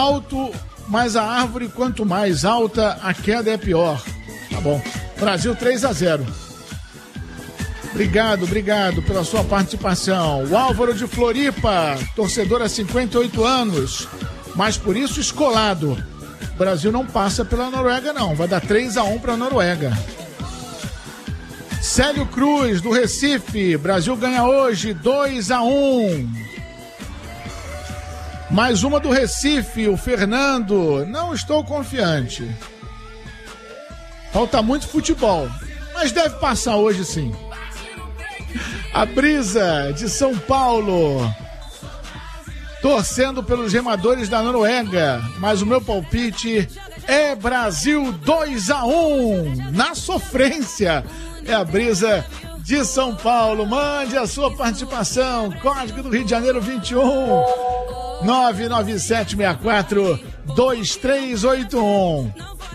alto, mas a árvore quanto mais alta, a queda é pior. Tá bom. Brasil 3-0. Obrigado pela sua participação. O Álvaro de Floripa, torcedor há 58 anos, mas por isso escolado. O Brasil não passa pela Noruega, não. Vai dar 3-1 para a Noruega. Célio Cruz, do Recife. Brasil ganha hoje 2-1. Mais uma do Recife, o Fernando. Não estou confiante. Falta muito futebol, mas deve passar hoje sim. A Brisa, de São Paulo. Torcendo pelos remadores da Noruega, mas o meu palpite é Brasil 2-1, na sofrência. É a Brisa de São Paulo. Mande a sua participação. Código do Rio de Janeiro 21 99764-2381.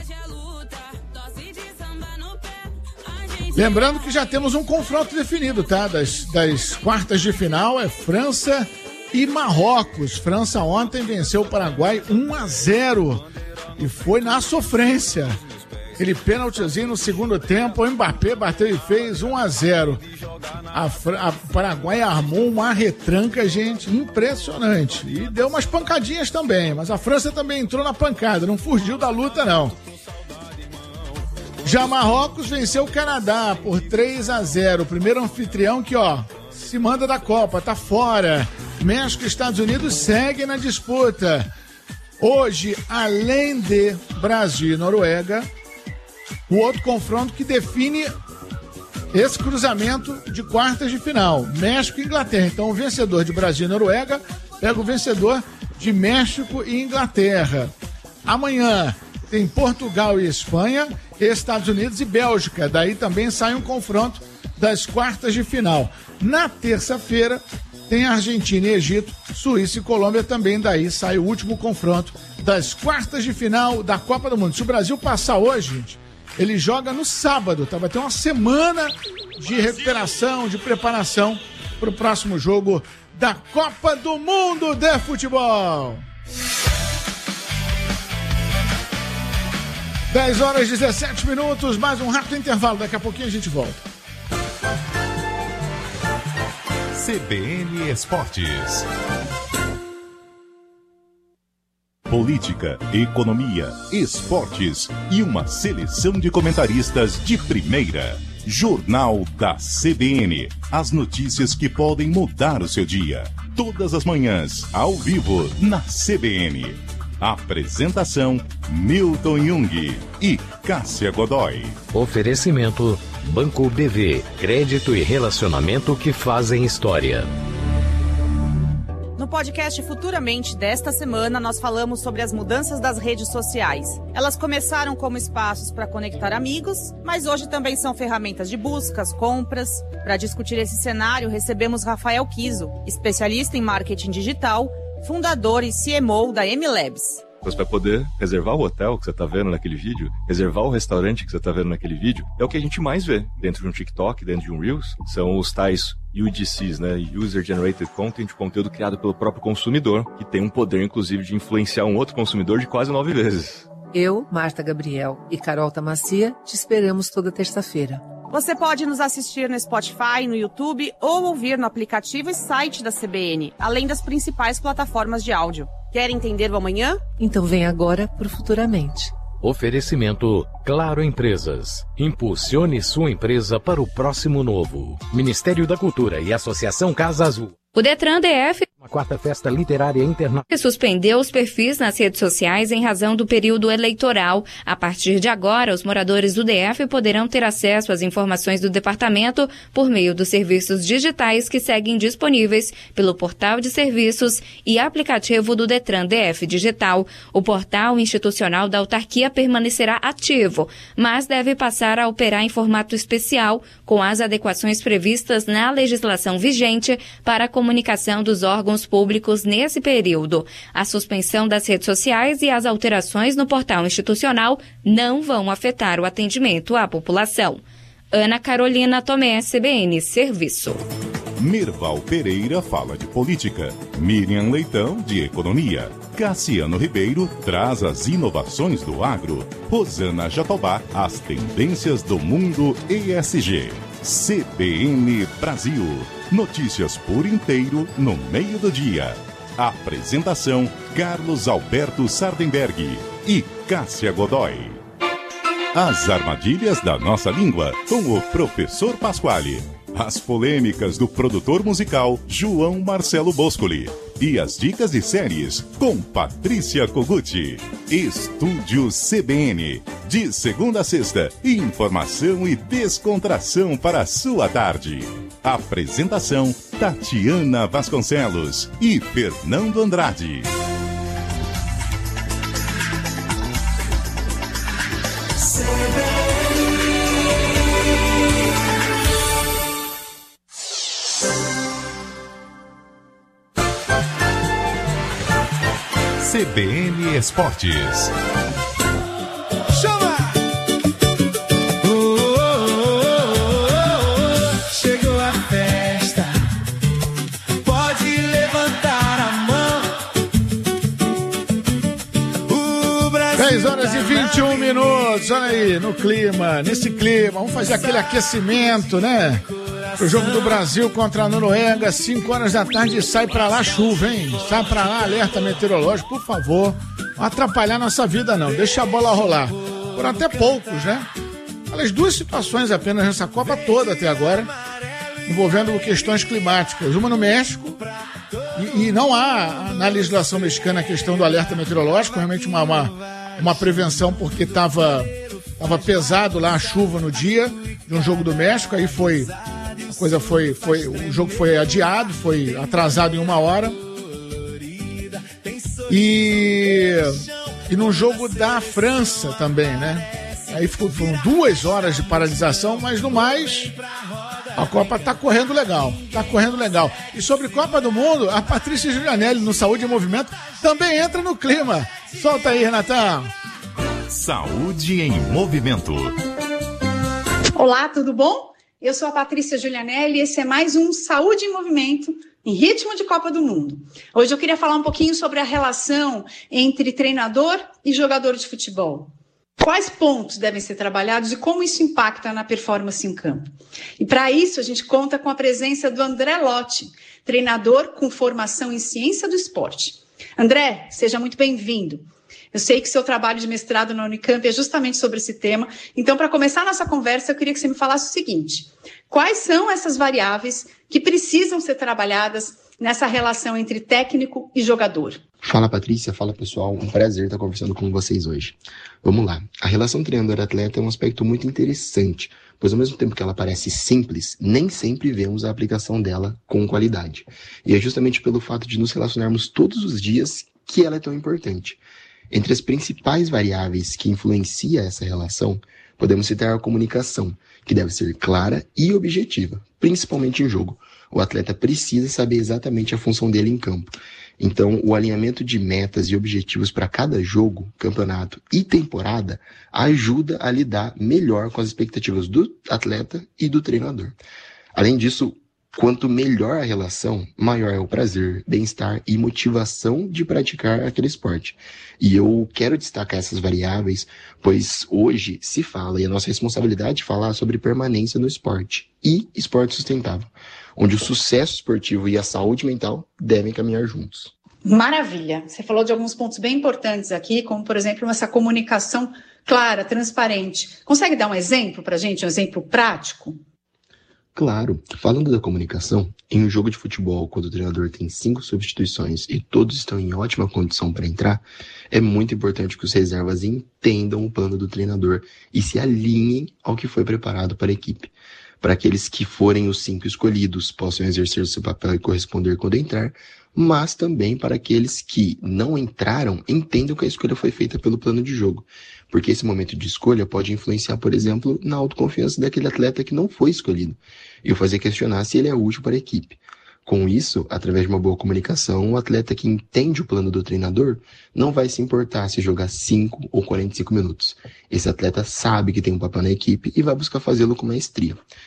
Lembrando que já temos um confronto definido, tá? Das quartas de final é França e Marrocos. França ontem venceu o Paraguai 1-0 e foi na sofrência. Aquele pênaltizinho no segundo tempo, o Mbappé bateu e fez 1-0. A Paraguai armou uma retranca, gente, impressionante. E deu umas pancadinhas também, mas a França também entrou na pancada, não fugiu da luta, não. Já Marrocos venceu o Canadá por 3-0. O primeiro anfitrião que, se manda da Copa, tá fora. México e Estados Unidos seguem na disputa. Hoje, além de Brasil e Noruega, o outro confronto que define esse cruzamento de quartas de final, México e Inglaterra. Então, o vencedor de Brasil e Noruega pega o vencedor de México e Inglaterra. Amanhã tem Portugal e Espanha, Estados Unidos e Bélgica. Daí também sai um confronto das quartas de final. Na terça-feira tem Argentina e Egito, Suíça e Colômbia também. Daí sai o último confronto das quartas de final da Copa do Mundo. Se o Brasil passar hoje, gente, ele joga no sábado, tá? Vai ter uma semana de recuperação, de preparação para o próximo jogo da Copa do Mundo de futebol. 10h17, mais um rápido intervalo, daqui a pouquinho a gente volta. CBN Esportes. Política, economia, esportes e uma seleção de comentaristas de primeira. Jornal da CBN. As notícias que podem mudar o seu dia. Todas as manhãs, ao vivo, na CBN. Apresentação, Milton Jung e Cássia Godoy. Oferecimento, Banco BV. Crédito e relacionamento que fazem história. No podcast Futuramente desta semana, nós falamos sobre as mudanças das redes sociais. Elas começaram como espaços para conectar amigos, mas hoje também são ferramentas de buscas, compras. Para discutir esse cenário, recebemos Rafael Kiso, especialista em marketing digital, fundador e CMO da MLabs. Você vai poder reservar o hotel que você está vendo naquele vídeo, reservar o restaurante que você está vendo naquele vídeo. É o que a gente mais vê dentro de um TikTok, dentro de um Reels. São os tais UGCs, né? User Generated Content, conteúdo criado pelo próprio consumidor, que tem um poder, inclusive, de influenciar um outro consumidor de quase 9 vezes. Eu, Marta Gabriel e Carol Tamacia te esperamos toda terça-feira. Você pode nos assistir no Spotify, no YouTube ou ouvir no aplicativo e site da CBN, além das principais plataformas de áudio. Quer entender o amanhã? Então vem agora pro Futuramente. Oferecimento Claro Empresas. Impulsione sua empresa para o próximo novo. Ministério da Cultura e Associação Casa Azul. O Detran DF, uma quarta festa literária internacional, suspendeu os perfis nas redes sociais em razão do período eleitoral. A partir de agora, os moradores do DF poderão ter acesso às informações do departamento por meio dos serviços digitais que seguem disponíveis pelo portal de serviços e aplicativo do Detran DF Digital. O portal institucional da autarquia permanecerá ativo, mas deve passar a operar em formato especial, com as adequações previstas na legislação vigente para a comunicação dos órgãos públicos nesse período. A suspensão das redes sociais e as alterações no portal institucional não vão afetar o atendimento à população. Ana Carolina Tomé, CBN Serviço. Mirval Pereira fala de política. Miriam Leitão, de economia. Cassiano Ribeiro traz as inovações do agro. Rosana Jatobá, as tendências do mundo ESG. CBN Brasil. Notícias por inteiro no meio do dia. Apresentação: Carlos Alberto Sardenberg e Cássia Godoy. As armadilhas da nossa língua, com o professor Pasquale. As polêmicas do produtor musical João Marcelo Boscoli. E as dicas de séries com Patrícia Koguchi. Estúdio CBN. De segunda a sexta, informação e descontração para a sua tarde. Apresentação: Tatiana Vasconcelos e Fernando Andrade. CBN Esportes. Chama! Chegou a festa. Pode levantar a mão. O Brasil 10 horas e 21 minutos. Olha aí, no clima, nesse clima. Vamos fazer aquele aquecimento, né? O jogo do Brasil contra a Noruega, 5 horas da tarde, sai pra lá chuva, hein? Sai pra lá, alerta meteorológico, por favor. Não atrapalhar nossa vida, não. Deixa a bola rolar. Por até poucos, né? As duas situações apenas nessa Copa toda até agora, envolvendo questões climáticas. Uma no México, e não há na legislação mexicana a questão do alerta meteorológico, realmente uma prevenção, porque estava pesado lá a chuva no dia de um jogo do México, aí o jogo foi adiado, foi atrasado em 1 hora. E no jogo da França também, né? Aí foram 2 horas de paralisação, mas no mais, a Copa tá correndo legal. E sobre Copa do Mundo, a Patrícia Giulianelli, no Saúde em Movimento, também entra no clima. Solta aí, Renatão. Saúde em Movimento. Olá, tudo bom? Eu sou a Patrícia Giulianelli e esse é mais um Saúde em Movimento, em ritmo de Copa do Mundo. Hoje eu queria falar um pouquinho sobre a relação entre treinador e jogador de futebol. Quais pontos devem ser trabalhados e como isso impacta na performance em campo? E para isso a gente conta com a presença do André Lotti, treinador com formação em ciência do esporte. André, seja muito bem-vindo. Eu sei que seu trabalho de mestrado na Unicamp é justamente sobre esse tema. Então, para começar a nossa conversa, eu queria que você me falasse o seguinte: quais são essas variáveis que precisam ser trabalhadas nessa relação entre técnico e jogador? Fala, Patrícia. Fala, pessoal. Um prazer estar conversando com vocês hoje. Vamos lá. A relação treinador-atleta é um aspecto muito interessante, pois ao mesmo tempo que ela parece simples, nem sempre vemos a aplicação dela com qualidade. E é justamente pelo fato de nos relacionarmos todos os dias que ela é tão importante. Entre as principais variáveis que influenciam essa relação, podemos citar a comunicação, que deve ser clara e objetiva, principalmente em jogo. O atleta precisa saber exatamente a função dele em campo. Então, o alinhamento de metas e objetivos para cada jogo, campeonato e temporada ajuda a lidar melhor com as expectativas do atleta e do treinador. Além disso, quanto melhor a relação, maior é o prazer, bem-estar e motivação de praticar aquele esporte. E eu quero destacar essas variáveis, pois hoje se fala, e é nossa responsabilidade falar sobre permanência no esporte e esporte sustentável, onde o sucesso esportivo e a saúde mental devem caminhar juntos. Maravilha! Você falou de alguns pontos bem importantes aqui, como, por exemplo, essa comunicação clara, transparente. Consegue dar um exemplo para a gente, um exemplo prático? Claro, falando da comunicação, em um jogo de futebol, quando o treinador tem 5 substituições e todos estão em ótima condição para entrar, é muito importante que os reservas entendam o plano do treinador e se alinhem ao que foi preparado para a equipe. Para aqueles que forem os 5 escolhidos, possam exercer seu papel e corresponder quando entrar, mas também para aqueles que não entraram, entendam que a escolha foi feita pelo plano de jogo. Porque esse momento de escolha pode influenciar, por exemplo, na autoconfiança daquele atleta que não foi escolhido, e o fazer questionar se ele é útil para a equipe. Com isso, através de uma boa comunicação, o atleta que entende o plano do treinador não vai se importar se jogar 5 ou 45 minutos. Esse atleta sabe que tem um papel na equipe e vai buscar fazê-lo com maestria.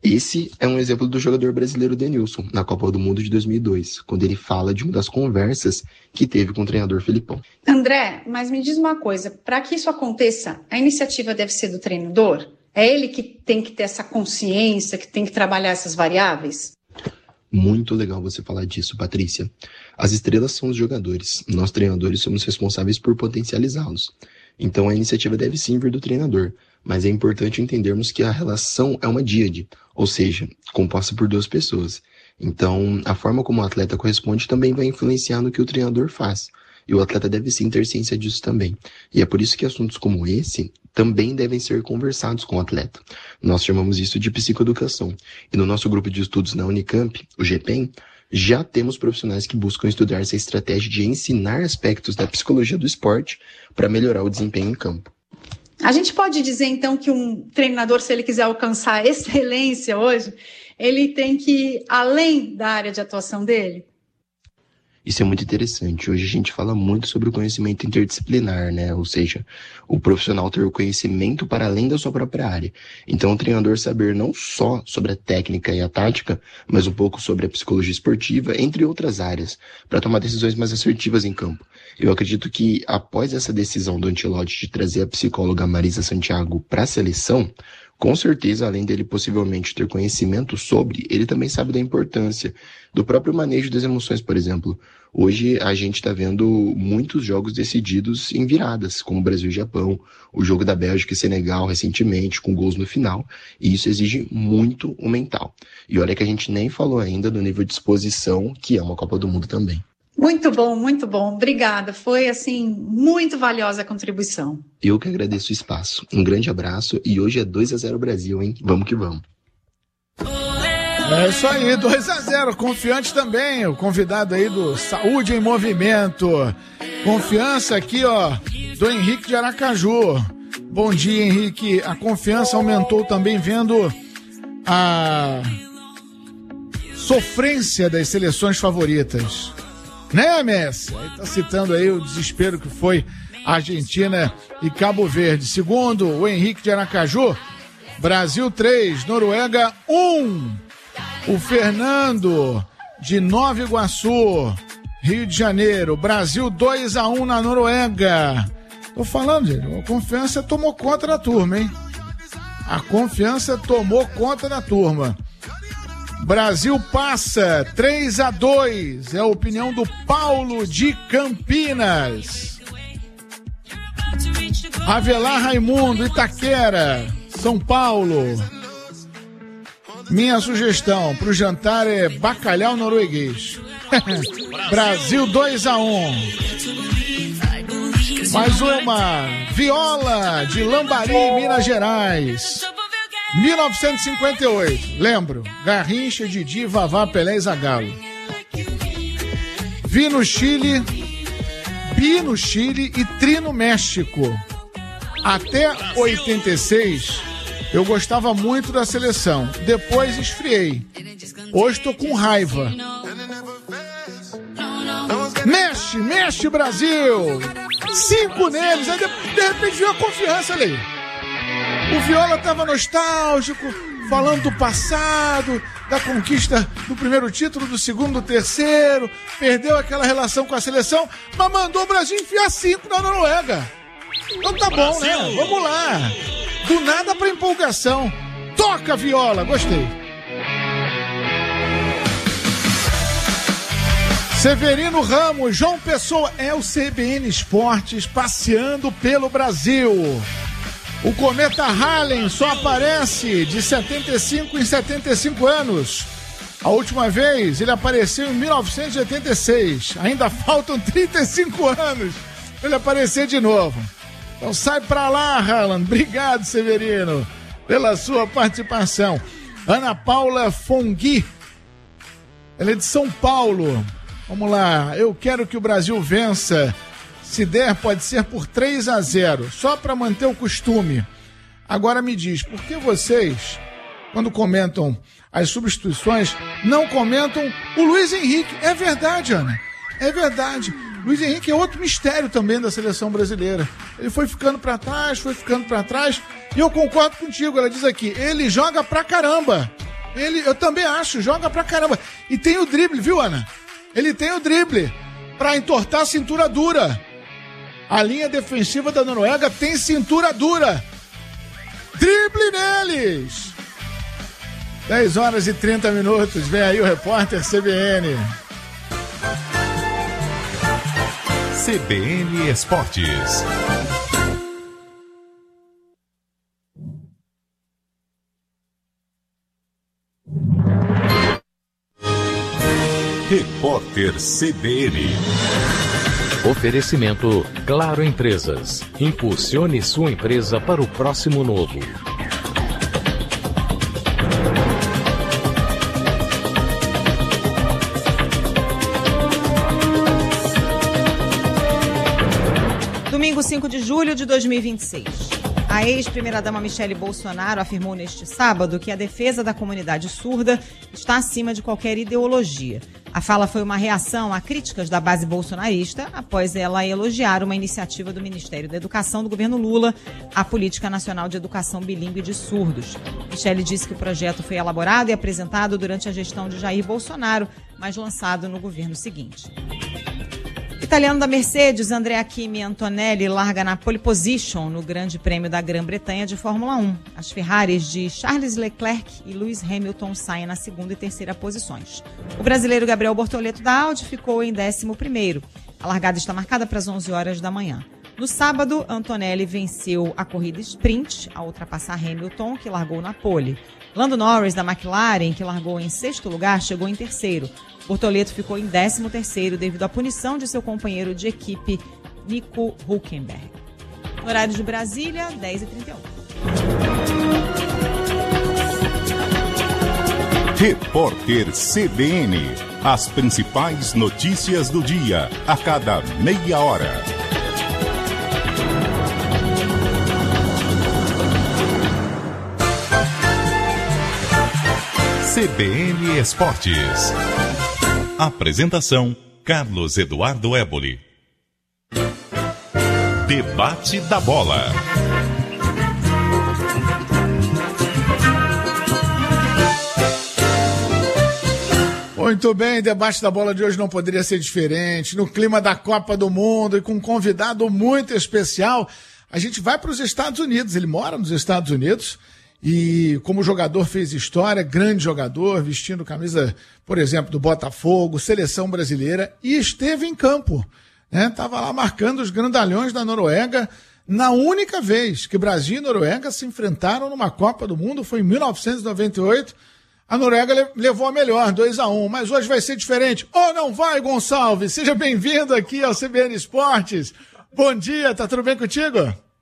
Esse é um exemplo do jogador brasileiro Denilson, na Copa do Mundo de 2002, quando ele fala de uma das conversas que teve com o treinador Felipão. André, mas me diz uma coisa, para que isso aconteça, a iniciativa deve ser do treinador? É ele que tem que ter essa consciência, que tem que trabalhar essas variáveis? Muito legal você falar disso, Patrícia. As estrelas são os jogadores. Nós, treinadores, somos responsáveis por potencializá-los. Então a iniciativa deve sim vir do treinador, mas é importante entendermos que a relação é uma díade, ou seja, composta por duas pessoas. Então a forma como o atleta corresponde também vai influenciar no que o treinador faz. E o atleta deve sim ter ciência disso também. E é por isso que assuntos como esse também devem ser conversados com o atleta. Nós chamamos isso de psicoeducação. E no nosso grupo de estudos na Unicamp, o GPEM, já temos profissionais que buscam estudar essa estratégia de ensinar aspectos da psicologia do esporte para melhorar o desempenho em campo. A gente pode dizer, então, que um treinador, se ele quiser alcançar excelência hoje, ele tem que ir além da área de atuação dele? Isso é muito interessante. Hoje a gente fala muito sobre o conhecimento interdisciplinar, né? Ou seja, o profissional ter o conhecimento para além da sua própria área. Então o treinador saber não só sobre a técnica e a tática, mas um pouco sobre a psicologia esportiva, entre outras áreas, para tomar decisões mais assertivas em campo. Eu acredito que após essa decisão do Ancelotti de trazer a psicóloga Marisa Santiago para a seleção, com certeza, além dele possivelmente ter conhecimento sobre, ele também sabe da importância do próprio manejo das emoções, por exemplo. Hoje a gente está vendo muitos jogos decididos em viradas, como o Brasil e Japão, o jogo da Bélgica e Senegal recentemente, com gols no final, e isso exige muito o mental. E olha que a gente nem falou ainda do nível de exposição, que é uma Copa do Mundo também. Muito bom, muito bom. Obrigada. Foi, assim, muito valiosa a contribuição. Eu que agradeço o espaço. Um grande abraço e hoje é 2-0 Brasil, hein? Vamos que vamos. É isso aí, 2-0. Confiante também, o convidado aí do Saúde em Movimento. Confiança aqui, ó, do Henrique de Aracaju. Bom dia, Henrique. A confiança aumentou também vendo a sofrência das seleções favoritas. Né, Messi? Aí tá citando aí o desespero que foi Argentina e Cabo Verde. Segundo o Henrique de Aracaju, Brasil 3, Noruega 1. O Fernando de Nova Iguaçu, Rio de Janeiro, Brasil 2-1 na Noruega. Tô falando, gente, a confiança tomou conta da turma, hein? A confiança tomou conta da turma. Brasil passa 3-2, é a opinião do Paulo de Campinas. Avelar Raimundo, Itaquera, São Paulo. Minha sugestão pro jantar é bacalhau norueguês. Brasil 2-1. Mais uma, Viola de Lambari, Minas Gerais. 1958, lembro, Garrincha, Didi, Vavá, Pelé e Zagallo. Bi no Chile e Tri no México. Até 86, eu gostava muito da seleção. Depois esfriei. Hoje tô com raiva. Mexe, Brasil! 5 neles, aí de repente veio a confiança ali. O Viola estava nostálgico, falando do passado, da conquista do primeiro título, do segundo, do terceiro, perdeu aquela relação com a seleção, mas mandou o Brasil enfiar 5 na Noruega. Então tá bom, né? Vamos lá. Do nada pra empolgação. Toca, Viola, gostei. Severino Ramos, João Pessoa, é o CBN Esportes passeando pelo Brasil. O cometa Halley só aparece de 75 em 75 anos. A última vez ele apareceu em 1986. Ainda faltam 35 anos para ele aparecer de novo. Então sai pra lá, Haaland. Obrigado, Severino, pela sua participação. Ana Paula Fongui, ela é de São Paulo. Vamos lá, eu quero que o Brasil vença. Se der, pode ser por 3-0, só para manter o costume. Agora me diz, por que vocês, quando comentam as substituições, não comentam o Luiz Henrique? É verdade, Ana, é verdade. Luiz Henrique é outro mistério também da seleção brasileira. Ele foi ficando para trás, e eu concordo contigo. Ela diz aqui, ele joga pra caramba. Eu também acho, joga pra caramba. E tem o drible, viu, Ana? Ele tem o drible pra entortar a cintura dura. A linha defensiva da Noruega tem cintura dura. Drible neles! 10h30. Vem aí o repórter CBN. CBN Esportes. Repórter CBN. Oferecimento Claro Empresas. Impulsione sua empresa para o próximo novo. Domingo 5 de julho de 2026. A ex-primeira-dama Michele Bolsonaro afirmou neste sábado que a defesa da comunidade surda está acima de qualquer ideologia. A fala foi uma reação a críticas da base bolsonarista após ela elogiar uma iniciativa do Ministério da Educação do governo Lula, a Política Nacional de Educação Bilíngue de Surdos. Michele disse que o projeto foi elaborado e apresentado durante a gestão de Jair Bolsonaro, mas lançado no governo seguinte. Italiano da Mercedes, Andrea Kimi Antonelli larga na pole position no Grande Prêmio da Grã-Bretanha de Fórmula 1. As Ferraris de Charles Leclerc e Lewis Hamilton saem na segunda e terceira posições. O brasileiro Gabriel Bortoleto da Audi ficou em 11º. A largada está marcada para as 11 horas da manhã. No sábado, Antonelli venceu a corrida sprint ao ultrapassar Hamilton, que largou na pole. Lando Norris, da McLaren, que largou em 6º lugar, chegou em 3º. Bortoleto ficou em 13º devido à punição de seu companheiro de equipe, Nico Hülkenberg. No horário de Brasília, 10h31. Repórter CBN. As principais notícias do dia, a cada meia hora. CBN Esportes. Apresentação: Carlos Eduardo Éboli. Debate da Bola. Muito bem, debate da bola de hoje não poderia ser diferente. No clima da Copa do Mundo e com um convidado muito especial, a gente vai para os Estados Unidos. Ele mora nos Estados Unidos e, como jogador, fez história, grande jogador, vestindo camisa, por exemplo, do Botafogo, seleção brasileira, e esteve em campo. Estava lá marcando os grandalhões da Noruega. Na única vez que Brasil e Noruega se enfrentaram numa Copa do Mundo, foi em 1998. A Noruega levou a melhor, 2-1, mas hoje vai ser diferente. Ou não vai, Gonçalves? Seja bem-vindo aqui ao CBN Esportes. Bom dia, tá tudo bem contigo?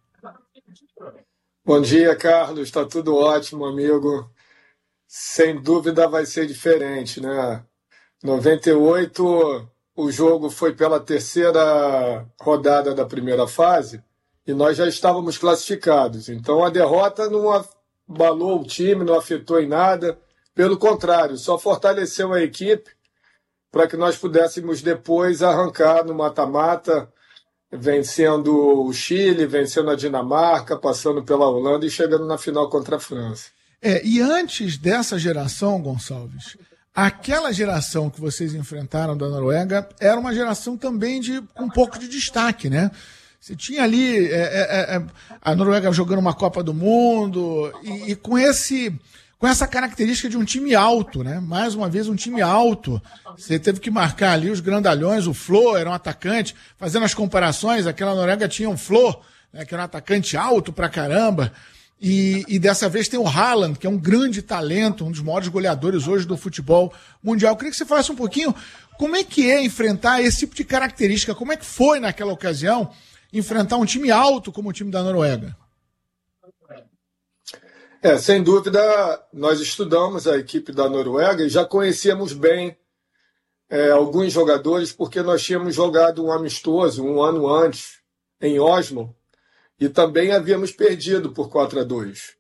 Bom dia, Carlos. Está tudo ótimo, amigo. Sem dúvida vai ser diferente, né? 98, o jogo foi pela terceira rodada da primeira fase e nós já estávamos classificados. Então a derrota não abalou o time, não afetou em nada. Pelo contrário, só fortaleceu a equipe para que nós pudéssemos depois arrancar no mata-mata, vencendo o Chile, vencendo a Dinamarca, passando pela Holanda e chegando na final contra a França. E antes dessa geração, Gonçalves, aquela geração que vocês enfrentaram da Noruega era uma geração também de um pouco de destaque, né? Você tinha ali a Noruega jogando uma Copa do Mundo e com essa característica de um time alto, né? Mais uma vez, um time alto. Você teve que marcar ali os grandalhões, o Flo era um atacante, fazendo as comparações, aquela Noruega tinha um Flo, né, que era um atacante alto pra caramba, e dessa vez tem o Haaland, que é um grande talento, um dos maiores goleadores hoje do futebol mundial. Eu queria que você falasse um pouquinho como é que é enfrentar esse tipo de característica, como é que foi naquela ocasião enfrentar um time alto como o time da Noruega? Sem dúvida, nós estudamos a equipe da Noruega e já conhecíamos bem alguns jogadores, porque nós tínhamos jogado um amistoso um ano antes, em Oslo, e também havíamos perdido por 4-2.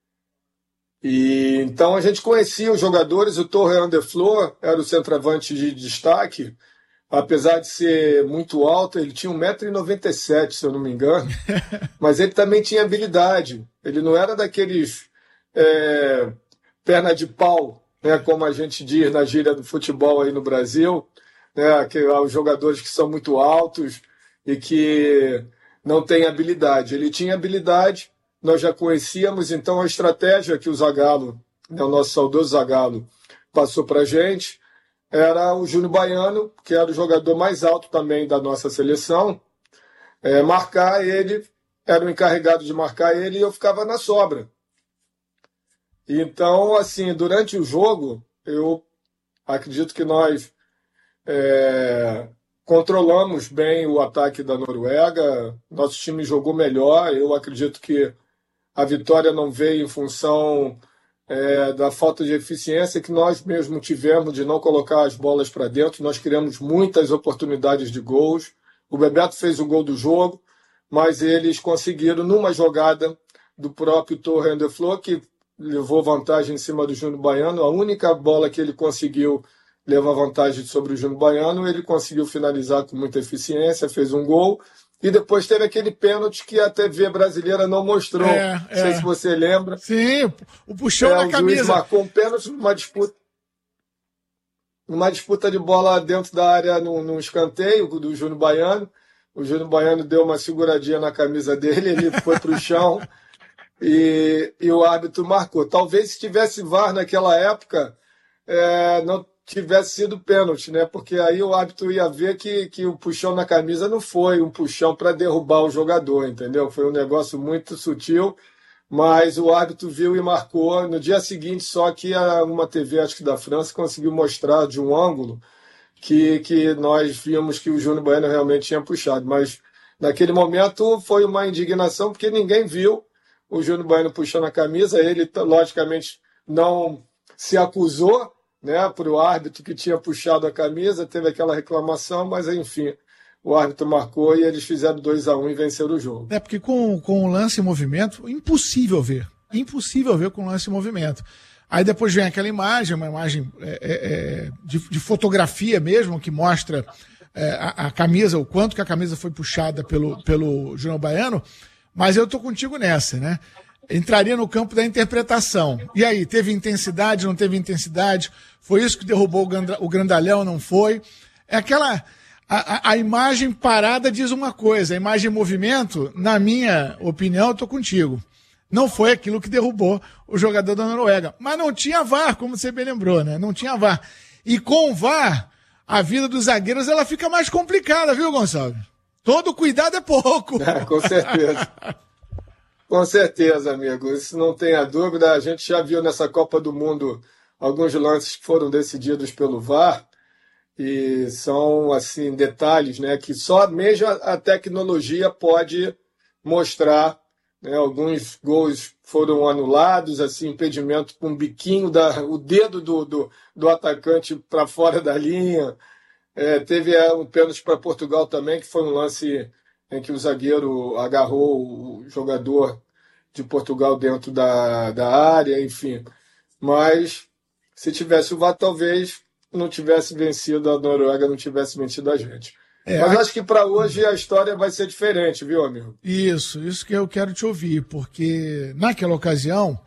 E então a gente conhecia os jogadores. O Torre Anderflor era o centroavante de destaque, apesar de ser muito alto, ele tinha 1,97 m, se eu não me engano, mas ele também tinha habilidade. Ele não era daqueles perna de pau né, como a gente diz na gíria do futebol aí no Brasil, né, que os jogadores que são muito altos e que não têm habilidade. Ele tinha habilidade, nós já conhecíamos, então a estratégia que o Zagallo, né, o nosso saudoso Zagallo, passou para a gente era o Júnior Baiano, que era o jogador mais alto também da nossa seleção, marcar ele, era o encarregado de marcar ele e eu ficava na sobra. Então, assim, durante o jogo, eu acredito que nós controlamos bem o ataque da Noruega, nosso time jogou melhor, eu acredito que a vitória não veio em função da falta de eficiência que nós mesmos tivemos de não colocar as bolas para dentro, nós criamos muitas oportunidades de gols, o Bebeto fez o gol do jogo, mas eles conseguiram, numa jogada do próprio Torre de Flor, que levou vantagem em cima do Júnior Baiano, a única bola que ele conseguiu levar vantagem sobre o Júnior Baiano, ele conseguiu finalizar com muita eficiência, fez um gol, e depois teve aquele pênalti que a TV brasileira não mostrou. Não sei se você lembra. Sim, o puxão na camisa. O juiz marcou um pênalti numa disputa de bola dentro da área, num escanteio do Júnior Baiano. O Júnior Baiano deu uma seguradinha na camisa dele, ele foi para o chão e o árbitro marcou. Talvez se tivesse VAR naquela época, não tivesse sido pênalti, né? Porque aí o árbitro ia ver que o puxão na camisa não foi um puxão para derrubar o jogador, entendeu? Foi um negócio muito sutil, mas o árbitro viu e marcou. No dia seguinte, só que uma TV, acho que da França, conseguiu mostrar de um ângulo que nós vimos que o Júnior Baiano realmente tinha puxado. Mas naquele momento foi uma indignação, porque ninguém viu o Júnior Baiano puxando a camisa. Ele, logicamente, não se acusou, né, para o árbitro que tinha puxado a camisa, teve aquela reclamação, mas enfim, o árbitro marcou e eles fizeram 2-1 e venceram o jogo. Porque com o lance em movimento, impossível ver com o lance em movimento. Aí depois vem aquela imagem, uma imagem de fotografia mesmo, que mostra a camisa, o quanto que a camisa foi puxada pelo Júnior Baiano, mas eu tô contigo nessa, né? Entraria no campo da interpretação. E aí, teve intensidade, não teve intensidade? Foi isso que derrubou o grandalhão, não foi? É aquela... A imagem parada diz uma coisa, a imagem em movimento, na minha opinião, eu tô contigo. Não foi aquilo que derrubou o jogador da Noruega. Mas não tinha VAR, como você bem lembrou, né? Não tinha VAR. E com o VAR, a vida dos zagueiros ela fica mais complicada, viu, Gonçalves? Todo cuidado é pouco. Com certeza. Com certeza, amigo. Isso não tenha dúvida. A gente já viu nessa Copa do Mundo alguns lances que foram decididos pelo VAR e são, assim, detalhes, né, que só mesmo a tecnologia pode mostrar, né? Alguns gols foram anulados, assim, impedimento com o biquinho, o dedo do atacante para fora da linha. Teve um pênalti para Portugal também, que foi um lance em que o zagueiro agarrou o jogador de Portugal dentro da área, enfim. Mas se tivesse o VAR, talvez não tivesse vencido a Noruega, não tivesse vencido a gente. Mas acho que para hoje a história vai ser diferente, viu, amigo? Isso que eu quero te ouvir, porque naquela ocasião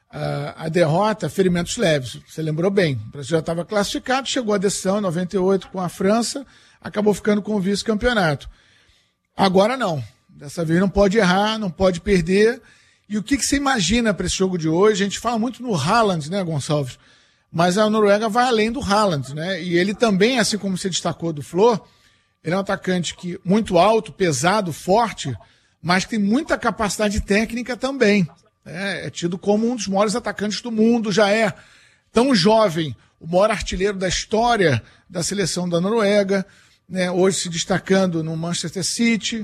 a derrota, ferimentos leves, você lembrou bem, o Brasil já estava classificado, chegou à decisão em 98 com a França, acabou ficando com o vice-campeonato. Agora não, dessa vez não pode errar, não pode perder. E o que você imagina para esse jogo de hoje? A gente fala muito no Haaland, né, Gonçalves? Mas a Noruega vai além do Haaland, né? E ele também, assim como você destacou do Flor, ele é um atacante muito alto, pesado, forte, mas que tem muita capacidade técnica também. É tido como um dos maiores atacantes do mundo, já é tão jovem, o maior artilheiro da história da seleção da Noruega, né? Hoje se destacando no Manchester City,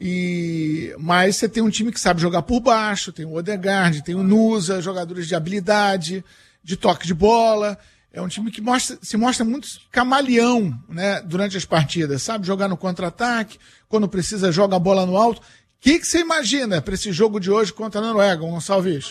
mas você tem um time que sabe jogar por baixo, tem o Odegaard, tem o Nusa, jogadores de habilidade, de toque de bola. É um time que se mostra muito camaleão, né, durante as partidas, sabe jogar no contra-ataque, quando precisa joga a bola no alto. O que você imagina para esse jogo de hoje contra a Noruega, Gonçalves?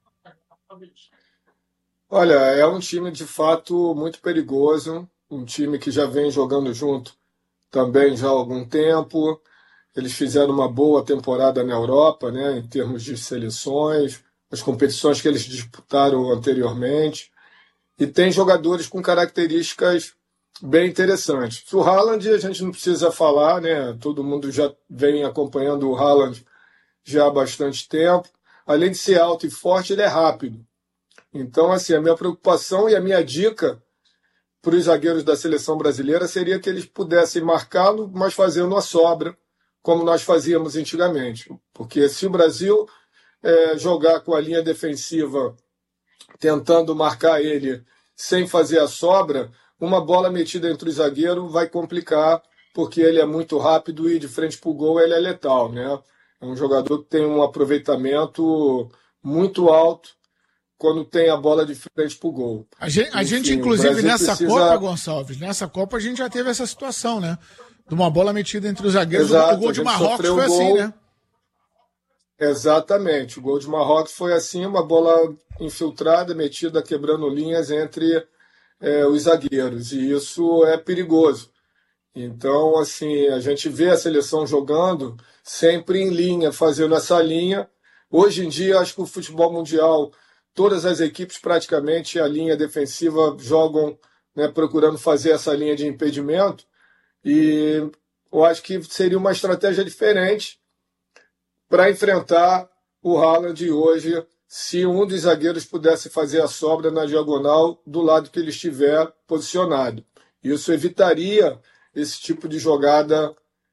Olha, é um time de fato muito perigoso, um time que já vem jogando junto também já há algum tempo. Eles fizeram uma boa temporada na Europa, né, em termos de seleções, as competições que eles disputaram anteriormente. e tem jogadores com características bem interessantes. O Haaland, a gente não precisa falar, né? Todo mundo já vem acompanhando o Haaland já há bastante tempo. Além de ser alto e forte, ele é rápido. Então, assim, a minha preocupação e a minha dica para os zagueiros da seleção brasileira seria que eles pudessem marcá-lo, mas fazendo a sobra, como nós fazíamos antigamente. Porque se o Brasil jogar com a linha defensiva tentando marcar ele sem fazer a sobra, uma bola metida entre os zagueiros vai complicar, porque ele é muito rápido e de frente para o gol ele é letal, né? É um jogador que tem um aproveitamento muito alto quando tem a bola de frente para o gol. A gente, inclusive, nessa Copa, Gonçalves, nessa Copa a gente já teve essa situação, né? De uma bola metida entre os zagueiros. Exato, o gol de Marrocos foi assim, né? Exatamente. O gol de Marrocos foi assim, uma bola infiltrada, metida, quebrando linhas entre os zagueiros. E isso é perigoso. Então, assim, a gente vê a seleção jogando sempre em linha, fazendo essa linha. Hoje em dia, acho que o futebol mundial, todas as equipes praticamente, a linha defensiva jogam, né, procurando fazer essa linha de impedimento. E eu acho que seria uma estratégia diferente para enfrentar o Haaland hoje, se um dos zagueiros pudesse fazer a sobra na diagonal do lado que ele estiver posicionado. Isso evitaria esse tipo de jogada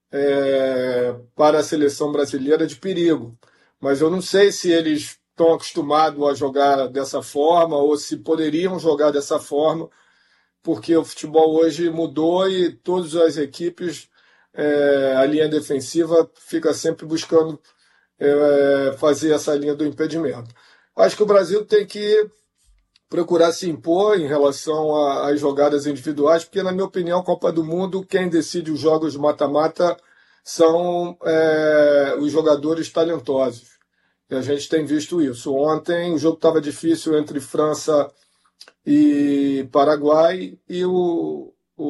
para a seleção brasileira de perigo. Mas eu não sei se eles estão acostumados a jogar dessa forma ou se poderiam jogar dessa forma, porque o futebol hoje mudou e todas as equipes, a linha defensiva fica sempre buscando fazer essa linha do impedimento. Acho que o Brasil tem que procurar se impor em relação às jogadas individuais, porque, na minha opinião, a Copa do Mundo, quem decide os jogos de mata-mata são os jogadores talentosos. E a gente tem visto isso. Ontem o jogo estava difícil entre França e Paraguai e o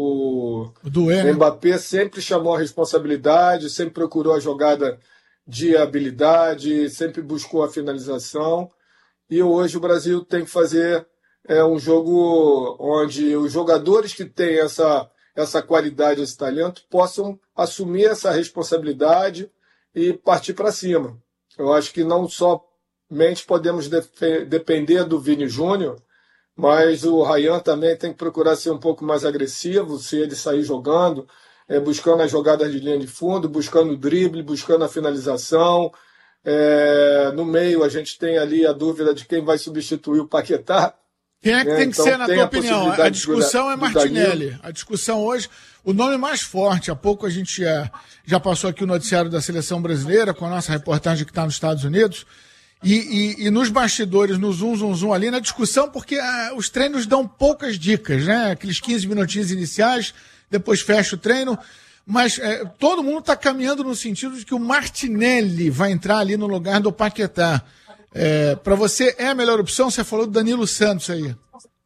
Mbappé sempre chamou a responsabilidade, sempre procurou a jogada de habilidade, sempre buscou a finalização. E hoje o Brasil tem que fazer um jogo onde os jogadores que têm essa qualidade, esse talento, possam assumir essa responsabilidade e partir para cima. Eu acho que não somente podemos depender do Vini Júnior, mas o Ryan também tem que procurar ser um pouco mais agressivo, se ele sair jogando, buscando as jogadas de linha de fundo, buscando o drible, buscando a finalização. No meio a gente tem ali a dúvida de quem vai substituir o Paquetá. Quem é que tem que ser, na tua opinião? A discussão é Martinelli. A discussão hoje, o nome mais forte, há pouco a gente já passou aqui o noticiário da seleção brasileira, com a nossa reportagem que está nos Estados Unidos, e nos bastidores, no zoom ali, na discussão, porque os treinos dão poucas dicas, né? Aqueles 15 minutinhos iniciais, depois fecha o treino, mas todo mundo está caminhando no sentido de que o Martinelli vai entrar ali no lugar do Paquetá. Para você é a melhor opção? Você falou do Danilo Santos aí.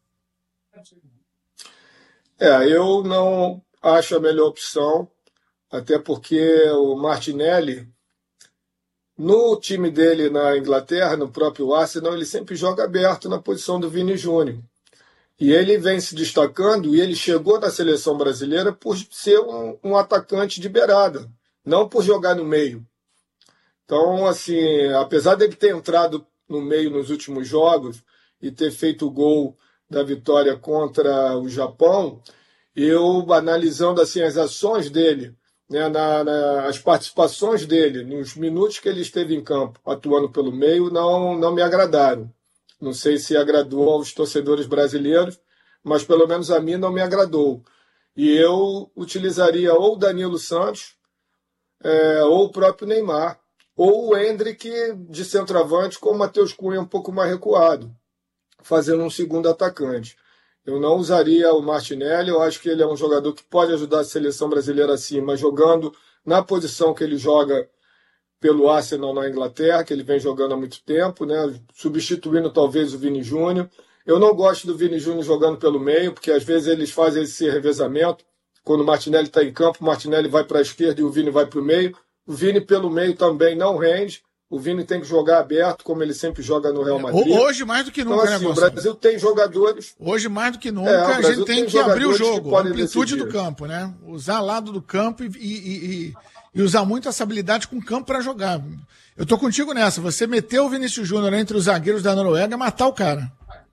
Eu não acho a melhor opção, até porque o Martinelli, no time dele na Inglaterra, no próprio Arsenal, ele sempre joga aberto na posição do Vini Júnior. E ele vem se destacando, e ele chegou na seleção brasileira por ser um atacante de beirada, não por jogar no meio. Então, assim, apesar dele ter entrado no meio nos últimos jogos e ter feito o gol da vitória contra o Japão, eu, analisando assim, as ações dele, né, as participações dele, nos minutos que ele esteve em campo, atuando pelo meio, não me agradaram. Não sei se agradou aos torcedores brasileiros, mas pelo menos a mim não me agradou. E eu utilizaria ou o Danilo Santos, ou o próprio Neymar, ou o Endrick de centroavante com o Matheus Cunha um pouco mais recuado, fazendo um segundo atacante. Eu não usaria o Martinelli, eu acho que ele é um jogador que pode ajudar a seleção brasileira assim, mas jogando na posição que ele joga pelo Arsenal na Inglaterra, que ele vem jogando há muito tempo, né? Substituindo talvez o Vini Júnior. Eu não gosto do Vini Júnior jogando pelo meio, porque às vezes eles fazem esse revezamento. Quando o Martinelli está em campo, o Martinelli vai para a esquerda e o Vini vai para o meio. O Vini pelo meio também não rende, O Vini tem que jogar aberto, como ele sempre joga no Real Madrid. Hoje mais do que nunca, então, assim, né, o Brasil tem jogadores... Hoje mais do que nunca, a gente tem que abrir o jogo, a amplitude decidir do campo, né? Usar lado do campo e usar muito essa habilidade com o campo para jogar. Eu tô contigo nessa, você meteu o Vinícius Júnior entre os zagueiros da Noruega e matar o cara.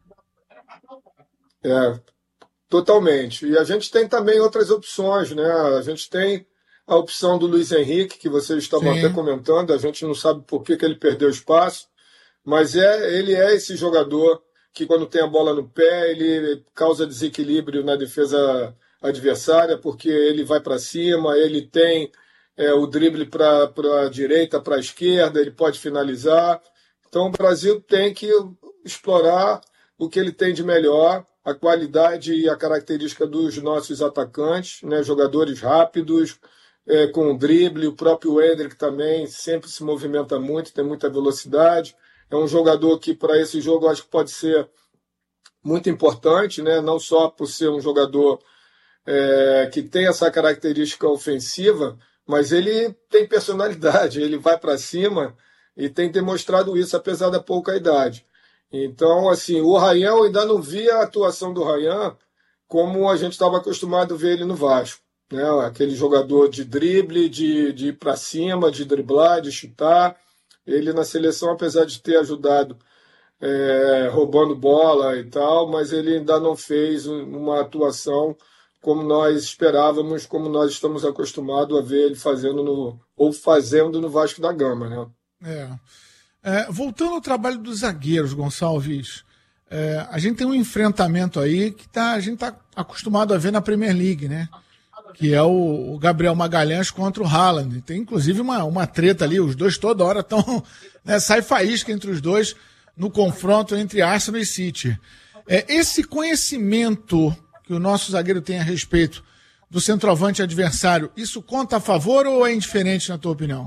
Totalmente. E a gente tem também outras opções, né? A gente tem a opção do Luiz Henrique, que vocês estavam até comentando, a gente não sabe por que ele perdeu espaço, mas ele é esse jogador que quando tem a bola no pé, ele causa desequilíbrio na defesa adversária, porque ele vai para cima, ele tem o drible para a direita, para a esquerda, ele pode finalizar. Então o Brasil tem que explorar o que ele tem de melhor, a qualidade e a característica dos nossos atacantes, né? Jogadores rápidos, com drible, o próprio Endrick também sempre se movimenta muito, tem muita velocidade. É um jogador que, para esse jogo, eu acho que pode ser muito importante, né? Não só por ser um jogador que tem essa característica ofensiva, mas ele tem personalidade, ele vai para cima e tem demonstrado isso, apesar da pouca idade. Então, assim, o Ryan, eu ainda não vi a atuação do Ryan como a gente estava acostumado a ver ele no Vasco, né? Aquele jogador de drible, de ir para cima, de driblar, de chutar. Ele na seleção, apesar de ter ajudado roubando bola e tal, mas ele ainda não fez uma atuação como nós esperávamos, como nós estamos acostumados a ver ele fazendo no Vasco da Gama, né? Voltando ao trabalho dos zagueiros, Gonçalves, a gente tem um enfrentamento aí que a gente está acostumado a ver na Premier League, né? Que é o Gabriel Magalhães contra o Haaland. Tem inclusive uma treta ali, os dois toda hora estão... Né, sai faísca entre os dois no confronto entre Arsenal e City. Esse conhecimento que o nosso zagueiro tem a respeito do centroavante adversário, isso conta a favor ou é indiferente, na tua opinião?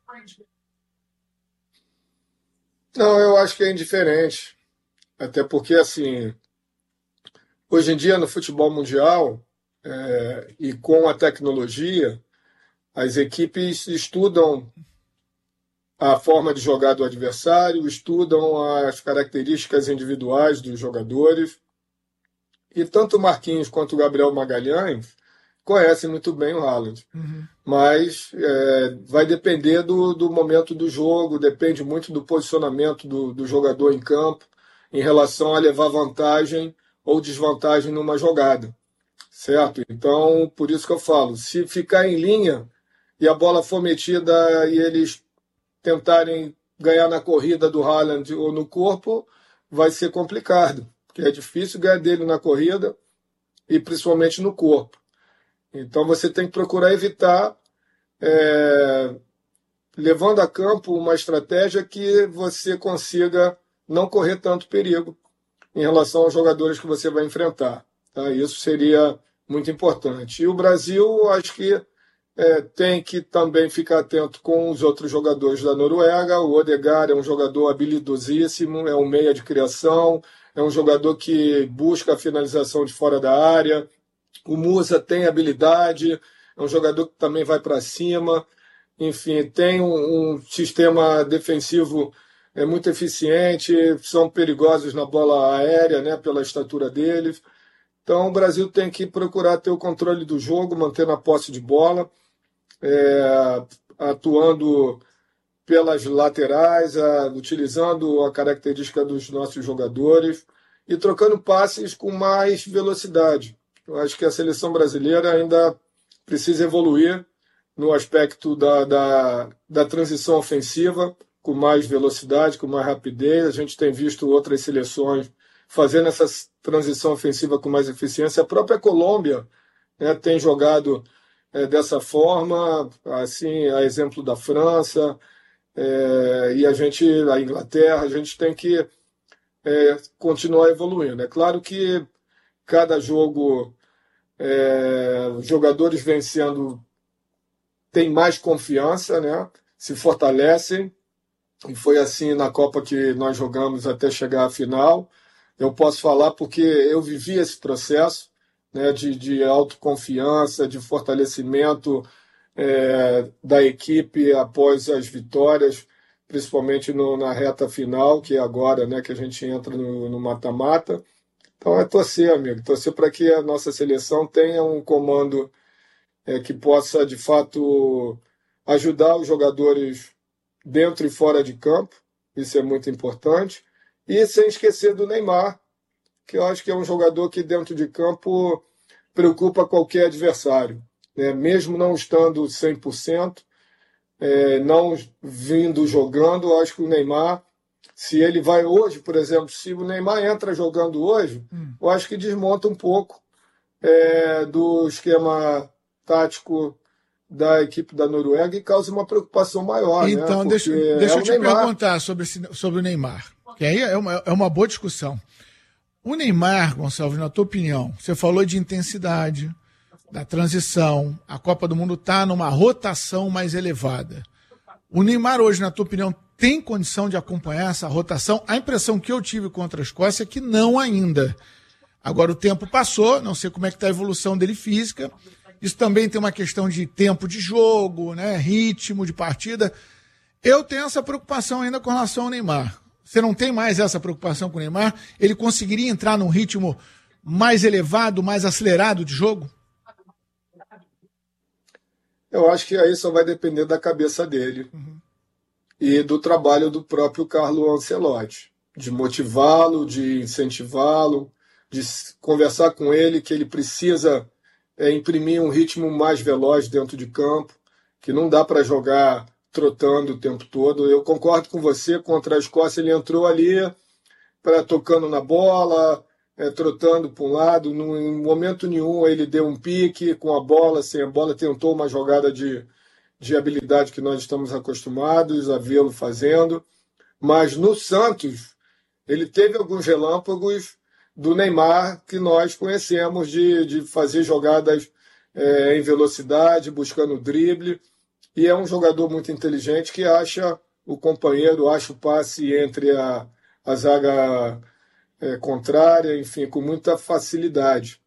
Não, eu acho que é indiferente. Até porque, assim, hoje em dia no futebol mundial, e com a tecnologia, as equipes estudam a forma de jogar do adversário, estudam as características individuais dos jogadores. E tanto o Marquinhos quanto o Gabriel Magalhães conhecem muito bem o Haaland. Mas vai depender do momento do jogo, depende muito do posicionamento do jogador em campo em relação a levar vantagem ou desvantagem numa jogada. Certo? Então, por isso que eu falo, se ficar em linha e a bola for metida e eles tentarem ganhar na corrida do Haaland ou no corpo, vai ser complicado, porque é difícil ganhar dele na corrida e principalmente no corpo. Então você tem que procurar evitar, levando a campo uma estratégia que você consiga não correr tanto perigo em relação aos jogadores que você vai enfrentar. Tá? Isso seria muito importante. E o Brasil, acho que tem que também ficar atento com os outros jogadores da Noruega. O Odegaard é um jogador habilidosíssimo, é um meia de criação, é um jogador que busca a finalização de fora da área. O Musa tem habilidade, é um jogador que também vai para cima. Enfim, tem um sistema defensivo muito eficiente, são perigosos na bola aérea, né, pela estatura deles. Então o Brasil tem que procurar ter o controle do jogo, manter a posse de bola, atuando pelas laterais, utilizando a característica dos nossos jogadores e trocando passes com mais velocidade. Eu acho que a seleção brasileira ainda precisa evoluir no aspecto da transição ofensiva, com mais velocidade, com mais rapidez. A gente tem visto outras seleções fazendo essa transição ofensiva com mais eficiência. A própria Colômbia, né, tem jogado dessa forma, assim, a exemplo da França, e a Inglaterra, a gente tem que continuar evoluindo. É claro que cada jogo, os jogadores vencendo têm mais confiança, né, se fortalecem, e foi assim na Copa que nós jogamos até chegar à final. Eu posso falar porque eu vivi esse processo, né, de autoconfiança, de fortalecimento da equipe após as vitórias, principalmente na reta final, que é agora, né, que a gente entra no mata-mata. Então é torcer, amigo, torcer para que a nossa seleção tenha um comando que possa, de fato, ajudar os jogadores dentro e fora de campo, isso é muito importante, e sem esquecer do Neymar, que eu acho que é um jogador que dentro de campo preocupa qualquer adversário, né? Mesmo não estando 100%, não vindo jogando, eu acho que o Neymar, se ele vai hoje, por exemplo, se o Neymar entra jogando hoje, eu acho que desmonta um pouco do esquema tático da equipe da Noruega e causa uma preocupação maior. Então, né? deixa eu te perguntar sobre o Neymar, que aí é uma boa discussão. O Neymar, Gonçalves, na tua opinião, você falou de intensidade, da transição, a Copa do Mundo está numa rotação mais elevada. O Neymar hoje, na tua opinião, tem condição de acompanhar essa rotação? A impressão que eu tive contra a Escócia é que não ainda. Agora o tempo passou, não sei como é que está a evolução dele física. Isso também tem uma questão de tempo de jogo, né, ritmo de partida. Eu tenho essa preocupação ainda com relação ao Neymar. Você não tem mais essa preocupação com o Neymar? Ele conseguiria entrar num ritmo mais elevado, mais acelerado de jogo? Eu acho que aí só vai depender da cabeça dele e do trabalho do próprio Carlo Ancelotti, de motivá-lo, de incentivá-lo, de conversar com ele que ele precisa imprimir um ritmo mais veloz dentro de campo, que não dá para jogar trotando o tempo todo. Eu concordo com você, contra a Escócia ele entrou ali tocando na bola, trotando para um lado, em momento nenhum ele deu um pique com a bola, sem a bola, tentou uma jogada de habilidade que nós estamos acostumados a vê-lo fazendo, mas no Santos ele teve alguns relâmpagos do Neymar que nós conhecemos de fazer jogadas em velocidade, buscando drible, e é um jogador muito inteligente que acha o companheiro, acha o passe entre a zaga contrária, enfim, com muita facilidade.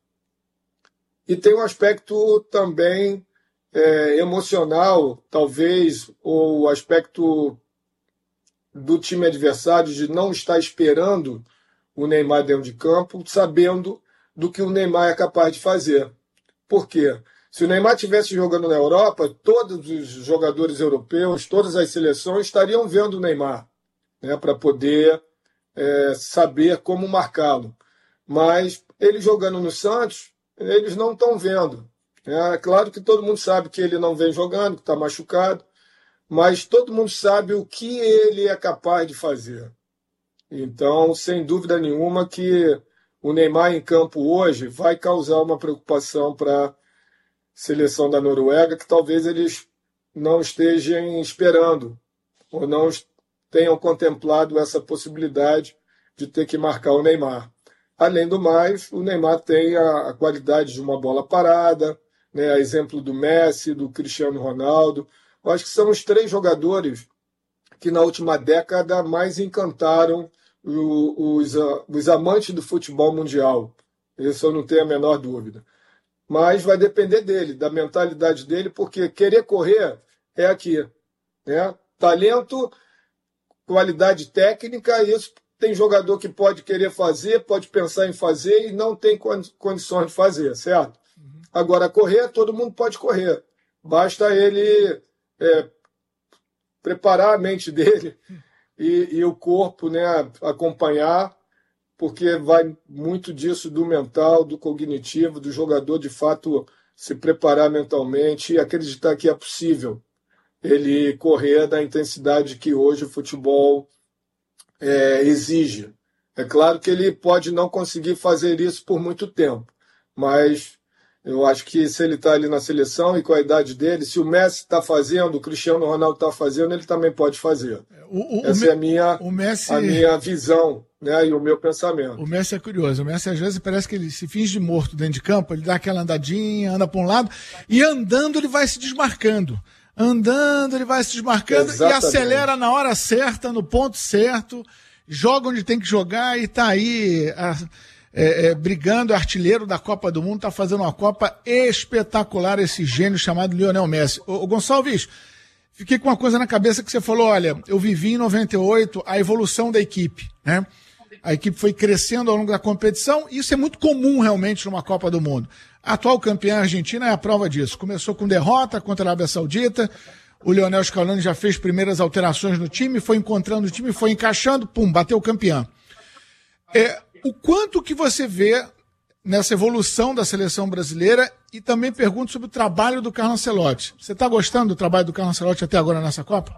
E tem um aspecto também emocional, talvez, ou o aspecto do time adversário de não estar esperando o Neymar dentro de campo, sabendo do que o Neymar é capaz de fazer. Por quê? Se o Neymar estivesse jogando na Europa, todos os jogadores europeus, todas as seleções estariam vendo o Neymar, né, para poder saber como marcá-lo. Mas ele jogando no Santos, eles não estão vendo. É claro que todo mundo sabe que ele não vem jogando, que está machucado, mas todo mundo sabe o que ele é capaz de fazer. Então, sem dúvida nenhuma que o Neymar em campo hoje vai causar uma preocupação para a seleção da Noruega, que talvez eles não estejam esperando, ou não tenham contemplado essa possibilidade de ter que marcar o Neymar. Além do mais, o Neymar tem a qualidade de uma bola parada, né, a exemplo do Messi, do Cristiano Ronaldo. Eu acho que são os três jogadores que na última década mais encantaram os amantes do futebol mundial. Isso eu não tenho a menor dúvida. Mas vai depender dele, da mentalidade dele, porque querer correr é aqui, né? Talento, qualidade técnica, isso tem jogador que pode querer fazer, pode pensar em fazer e não tem condições de fazer, certo? Agora, correr, todo mundo pode correr. Basta ele preparar a mente dele e o corpo, né, acompanhar, porque vai muito disso do mental, do cognitivo, do jogador, de fato, se preparar mentalmente e acreditar que é possível ele correr da intensidade que hoje o futebol exige. É claro que ele pode não conseguir fazer isso por muito tempo, mas eu acho que se ele está ali na seleção e com a idade dele, se o Messi está fazendo, o Cristiano Ronaldo está fazendo, ele também pode fazer. Essa é a minha visão, né, e o meu pensamento. O Messi é curioso. O Messi, às vezes, parece que ele se finge de morto dentro de campo, ele dá aquela andadinha, anda para um lado, e andando ele vai se desmarcando. Andando ele vai se desmarcando. Exatamente. E acelera na hora certa, no ponto certo, joga onde tem que jogar e está aí brigando, artilheiro da Copa do Mundo, está fazendo uma Copa espetacular, esse gênio chamado Lionel Messi. Ô Gonçalves, fiquei com uma coisa na cabeça que você falou, olha, eu vivi em 98 a evolução da equipe, né? A equipe foi crescendo ao longo da competição, e isso é muito comum realmente numa Copa do Mundo. A atual campeã argentina é a prova disso. Começou com derrota contra a Arábia Saudita, o Lionel Scaloni já fez primeiras alterações no time, foi encontrando o time, foi encaixando, pum, bateu campeã. O quanto que você vê nessa evolução da seleção brasileira, e também pergunto sobre o trabalho do Carlo Ancelotti. Você está gostando do trabalho do Carlo Ancelotti até agora nessa Copa?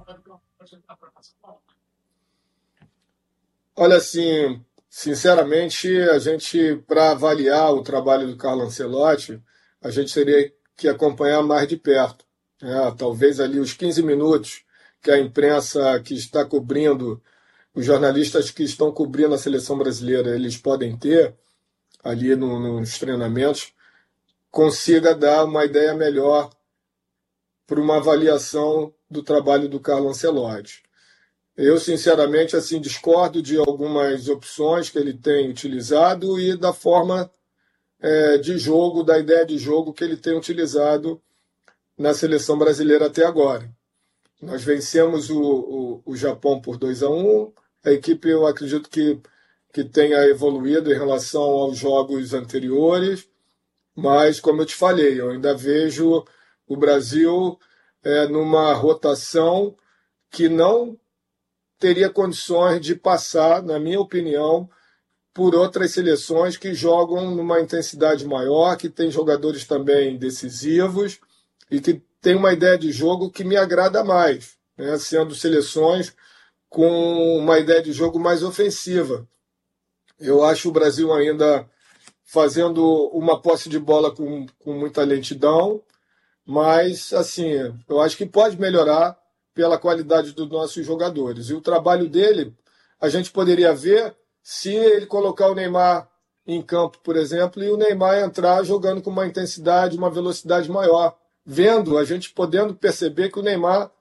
Olha, assim, sinceramente, a gente, para avaliar o trabalho do Carlo Ancelotti, a gente teria que acompanhar mais de perto. Talvez ali os 15 minutos que a imprensa que está cobrindo, os jornalistas que estão cobrindo a seleção brasileira, eles podem ter ali nos treinamentos, consiga dar uma ideia melhor para uma avaliação do trabalho do Carlo Ancelotti. Eu, sinceramente, assim, discordo de algumas opções que ele tem utilizado e da forma de jogo, da ideia de jogo que ele tem utilizado na seleção brasileira até agora. Nós vencemos o Japão por 2-1. A equipe, eu acredito que tenha evoluído em relação aos jogos anteriores, mas, como eu te falei, eu ainda vejo o Brasil numa rotação que não teria condições de passar, na minha opinião, por outras seleções que jogam numa intensidade maior, que tem jogadores também decisivos e que tem uma ideia de jogo que me agrada mais, né? Sendo seleções com uma ideia de jogo mais ofensiva. Eu acho o Brasil ainda fazendo uma posse de bola com muita lentidão, mas assim, eu acho que pode melhorar pela qualidade dos nossos jogadores. E o trabalho dele, a gente poderia ver se ele colocar o Neymar em campo, por exemplo, e o Neymar entrar jogando com uma intensidade, uma velocidade maior. Vendo, a gente podendo perceber que o Neymar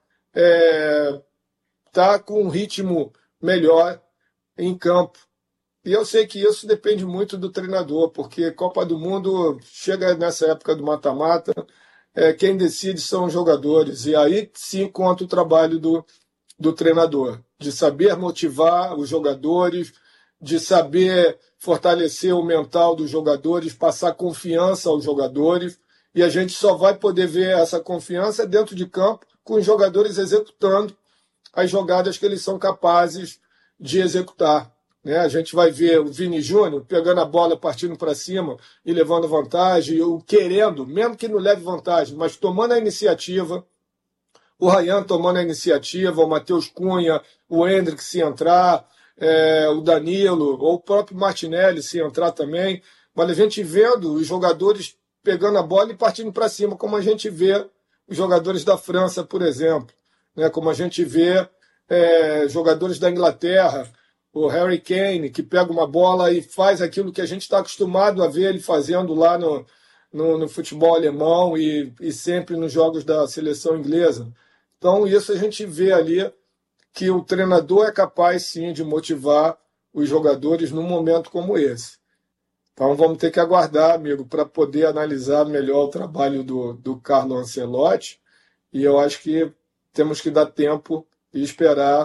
está com um ritmo melhor em campo. E eu sei que isso depende muito do treinador, porque Copa do Mundo chega nessa época do mata-mata, quem decide são os jogadores. E aí sim conta o trabalho do treinador, de saber motivar os jogadores, de saber fortalecer o mental dos jogadores, passar confiança aos jogadores. E a gente só vai poder ver essa confiança dentro de campo com os jogadores executando as jogadas que eles são capazes de executar. Né? A gente vai ver o Vini Júnior pegando a bola, partindo para cima e levando vantagem, ou querendo, mesmo que não leve vantagem, mas tomando a iniciativa. O Ryan tomando a iniciativa, o Matheus Cunha, o Endrick se entrar, o Danilo, ou o próprio Martinelli se entrar também. Mas a gente vendo os jogadores pegando a bola e partindo para cima, como a gente vê os jogadores da França, por exemplo, né? Como a gente vê jogadores da Inglaterra, o Harry Kane, que pega uma bola e faz aquilo que a gente está acostumado a ver ele fazendo lá no futebol alemão e sempre nos jogos da seleção inglesa. Então, isso a gente vê ali que o treinador é capaz, sim, de motivar os jogadores num momento como esse. Então, vamos ter que aguardar, amigo, para poder analisar melhor o trabalho do Carlo Ancelotti. E eu acho que temos que dar tempo e esperar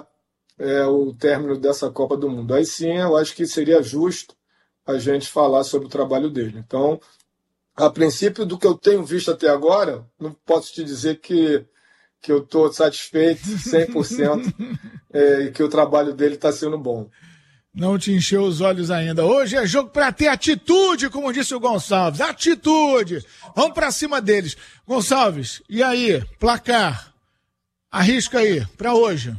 o término dessa Copa do Mundo. Aí sim, eu acho que seria justo a gente falar sobre o trabalho dele. Então, a princípio do que eu tenho visto até agora, não posso te dizer que eu estou satisfeito 100% e que o trabalho dele está sendo bom. Não te encheu os olhos ainda. Hoje é jogo para ter atitude, como disse o Gonçalves. Atitude! Vamos para cima deles. Gonçalves, e aí? Placar? Arrisca aí, para hoje.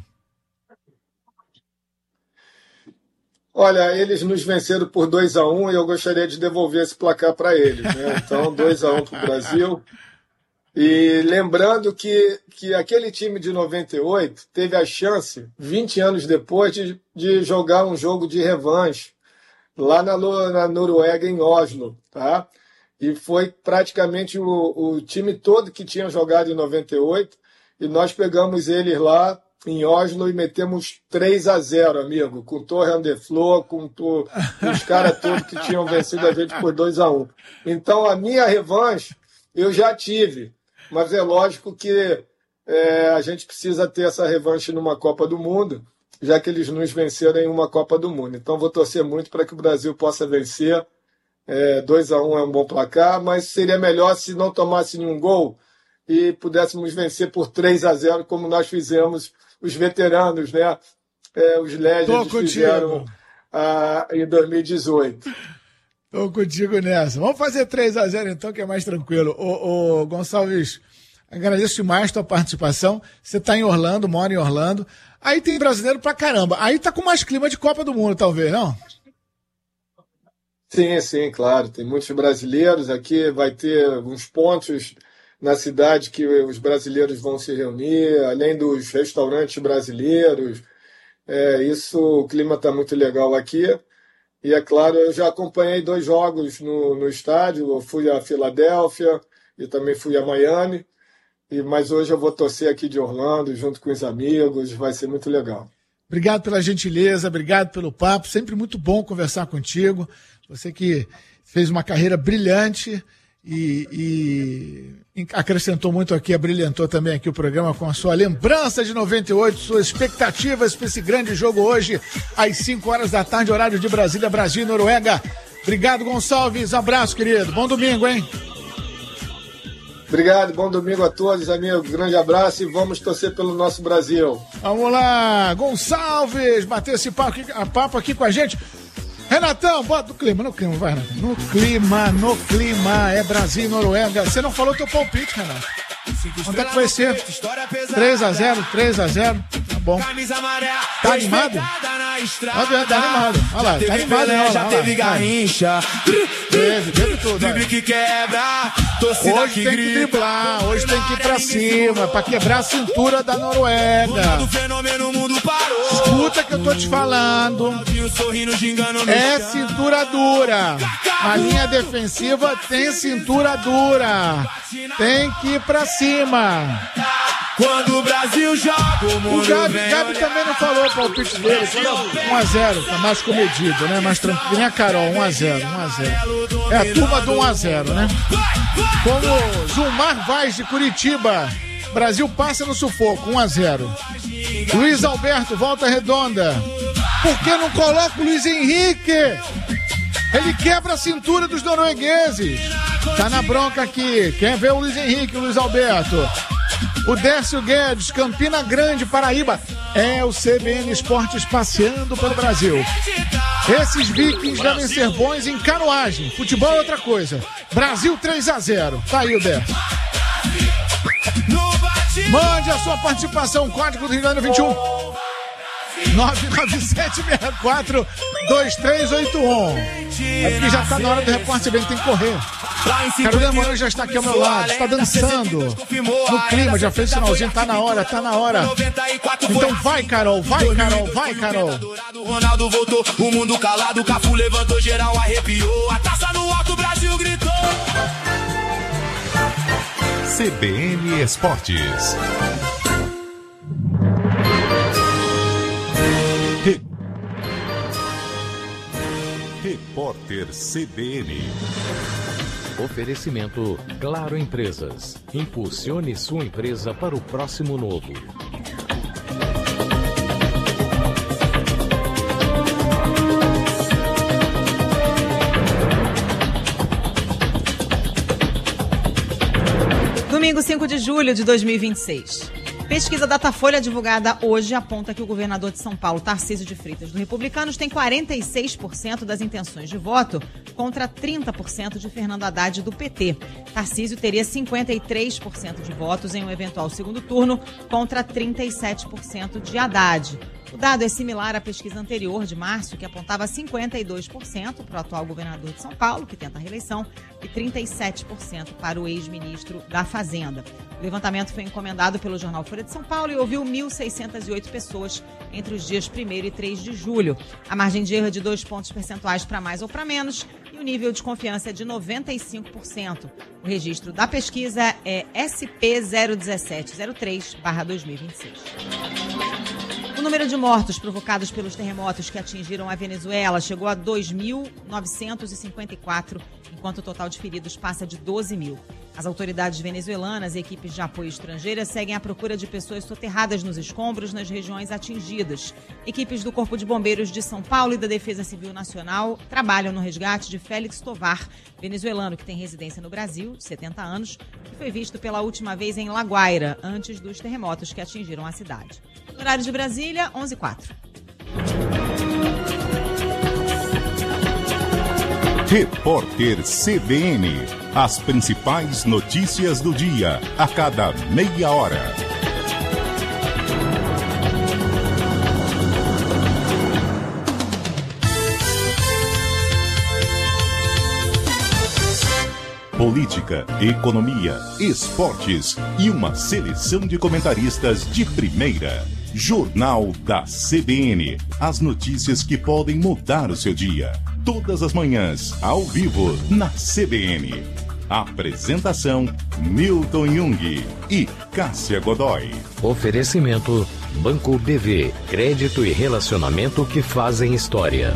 Olha, eles nos venceram por 2-1 e eu gostaria de devolver esse placar para eles, né? Então, 2-1 para o Brasil. E lembrando que aquele time de 98 teve a chance, 20 anos depois, de jogar um jogo de revanche lá na Noruega, em Oslo, tá? E foi praticamente o time todo que tinha jogado em 98 e nós pegamos eles lá em Oslo e metemos 3-0, amigo, com Torre de Flor, com os caras todos que tinham vencido a gente por 2-1. Então, a minha revanche eu já tive, mas é lógico que a gente precisa ter essa revanche numa Copa do Mundo, já que eles nos venceram em uma Copa do Mundo. Então vou torcer muito para que o Brasil possa vencer. 2-1 é um bom placar, mas seria melhor se não tomasse nenhum gol e pudéssemos vencer por 3-0, como nós fizemos, os veteranos, né? Os Legends fizeram em 2018. Estou contigo nessa. Vamos fazer 3-0 então, que é mais tranquilo. Ô Gonçalves, agradeço demais a tua participação. Você está em Orlando, mora em Orlando. Aí tem brasileiro pra caramba. Aí tá com mais clima de Copa do Mundo, talvez, não? Sim, claro. Tem muitos brasileiros. Aqui vai ter uns pontos na cidade que os brasileiros vão se reunir, além dos restaurantes brasileiros. O clima está muito legal aqui. E, é claro, eu já acompanhei 2 jogos no estádio. Eu fui a Filadélfia e também fui a Miami. Mas hoje eu vou torcer aqui de Orlando, junto com os amigos. Vai ser muito legal. Obrigado pela gentileza, obrigado pelo papo. Sempre muito bom conversar contigo. Você que fez uma carreira brilhante e acrescentou muito aqui, abrilhantou também aqui o programa com a sua lembrança de 98, suas expectativas para esse grande jogo hoje, às 5 horas da tarde, horário de Brasília, Brasil e Noruega. Obrigado, Gonçalves. Abraço, querido. Bom domingo, hein? Obrigado, bom domingo a todos, amigos. Grande abraço e vamos torcer pelo nosso Brasil. Vamos lá, Gonçalves, bater esse papo aqui com a gente. Renatão, bota no clima, vai, Renato. No clima, é Brasil e Noruega. Você não falou teu palpite, Renato. Quanto é que vai ser? 3-0. Tá bom. Tá animado? Tá animado. Olha lá, tá animado. Já teve garrincha. Teve tudo. Drible que quebra. Hoje tem que driblar, hoje tem que ir pra cima, pra quebrar a cintura da Noruega. Escuta que eu tô te falando. É cintura dura. A linha defensiva tem cintura dura. Tem que ir pra cima. Quando o Brasil joga, o Gabi também não falou o palpite dele. 1-0, tá mais comedido, né? Mais tranquilo. Nem a Carol, 1-0. É a turma do 1-0, né? Como Zumar Vaz de Curitiba. Brasil passa no sufoco, 1-0. Luiz Alberto, Volta Redonda. Por que não coloca o Luiz Henrique? Ele quebra a cintura dos noruegueses. Tá na bronca aqui. Quer ver o Luiz Henrique, o Luiz Alberto? O Décio Guedes, Campina Grande, Paraíba. É o CBN Esportes passeando pelo Brasil. Esses vikings devem ser bons em canoagem. Futebol é outra coisa. Brasil 3-0. Tá aí o Décio. Mande a sua participação. Código do Rio Grande 21. 997642381. É porque já tá na hora do repórter bem, tem que correr. Carolina Moran já está aqui ao meu lado, está dançando no clima, já fez sinalzinho, tá na hora. Então vai, Carol. Ronaldo voltou, o mundo calado, o Cafu levantou, geral arrepiou, a taça no alto, o Brasil gritou. CBN Esportes. Repórter CBN. Oferecimento Claro Empresas. Impulsione sua empresa para o próximo novo. Domingo 5 de julho de 2026. Pesquisa Datafolha divulgada hoje aponta que o governador de São Paulo, Tarcísio de Freitas, do Republicanos, tem 46% das intenções de voto contra 30% de Fernando Haddad, do PT. Tarcísio teria 53% de votos em um eventual segundo turno contra 37% de Haddad. O dado é similar à pesquisa anterior, de março, que apontava 52% para o atual governador de São Paulo, que tenta a reeleição, e 37% para o ex-ministro da Fazenda. O levantamento foi encomendado pelo jornal Folha de São Paulo e ouviu 1.608 pessoas entre os dias 1º e 3 de julho. A margem de erro é de 2 pontos percentuais para mais ou para menos e o nível de confiança é de 95%. O registro da pesquisa é SP01703/2026. O número de mortos provocados pelos terremotos que atingiram a Venezuela chegou a 2.954, enquanto o total de feridos passa de 12 mil. As autoridades venezuelanas e equipes de apoio estrangeiras seguem à procura de pessoas soterradas nos escombros nas regiões atingidas. Equipes do Corpo de Bombeiros de São Paulo e da Defesa Civil Nacional trabalham no resgate de Félix Tovar, venezuelano que tem residência no Brasil, de 70 anos, que foi visto pela última vez em La Guaira, antes dos terremotos que atingiram a cidade. Horário de Brasília, 11h04. Repórter CBN. As principais notícias do dia, a cada meia hora. Política, economia, esportes e uma seleção de comentaristas de primeira. Jornal da CBN. As notícias que podem mudar o seu dia. Todas as manhãs, ao vivo, na CBN. Apresentação, Milton Jung e Cássia Godoy. Oferecimento, Banco BV. Crédito e relacionamento que fazem história.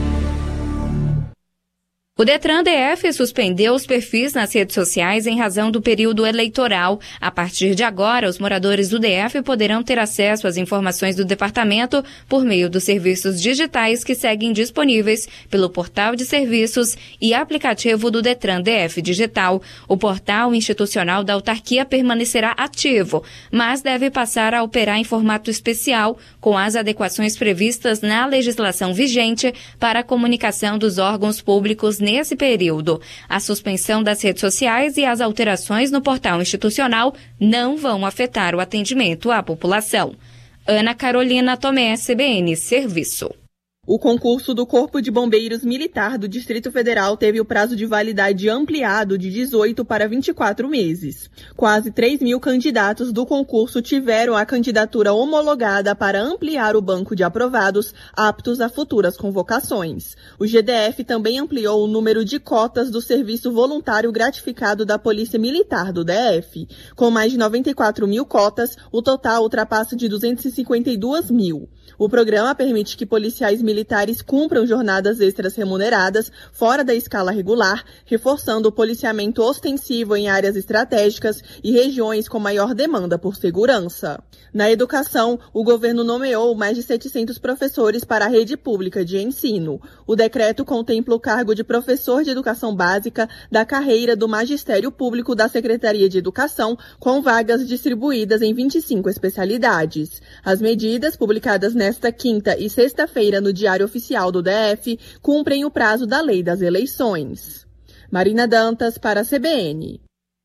O Detran DF suspendeu os perfis nas redes sociais em razão do período eleitoral. A partir de agora, os moradores do DF poderão ter acesso às informações do departamento por meio dos serviços digitais que seguem disponíveis pelo portal de serviços e aplicativo do Detran DF Digital. O portal institucional da autarquia permanecerá ativo, mas deve passar a operar em formato especial, com as adequações previstas na legislação vigente para a comunicação dos órgãos públicos nesse período. A suspensão das redes sociais e as alterações no portal institucional não vão afetar o atendimento à população. Ana Carolina Tomé, CBN Serviço. O concurso do Corpo de Bombeiros Militar do Distrito Federal teve o prazo de validade ampliado de 18 para 24 meses. Quase 3 mil candidatos do concurso tiveram a candidatura homologada para ampliar o banco de aprovados aptos a futuras convocações. O GDF também ampliou o número de cotas do Serviço Voluntário Gratificado da Polícia Militar do DF. Com mais de 94 mil cotas, o total ultrapassa de 252 mil. O programa permite que policiais militares cumpram jornadas extras remuneradas fora da escala regular, reforçando o policiamento ostensivo em áreas estratégicas e regiões com maior demanda por segurança. Na educação, o governo nomeou mais de 700 professores para a rede pública de ensino. O decreto contempla o cargo de professor de educação básica da carreira do Magistério Público da Secretaria de Educação, com vagas distribuídas em 25 especialidades. As medidas, publicadas nesta quinta e sexta-feira no Diário Oficial do DF, cumprem o prazo da Lei das Eleições. Marina Dantas, para a CBN.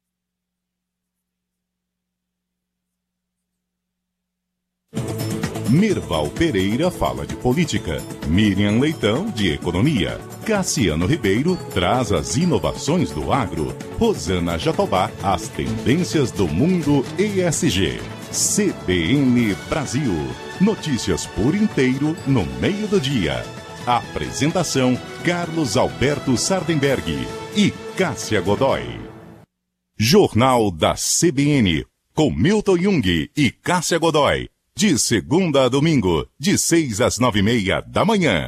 Merval Pereira fala de política, Miriam Leitão de economia, Cassiano Ribeiro traz as inovações do agro, Rosana Jatobá as tendências do mundo ESG. CBN Brasil, notícias por inteiro no meio do dia. Apresentação, Carlos Alberto Sardenberg e Cássia Godoy. Jornal da CBN, com Milton Jung e Cássia Godoy. De segunda a domingo, de 6 às 9h30 da manhã.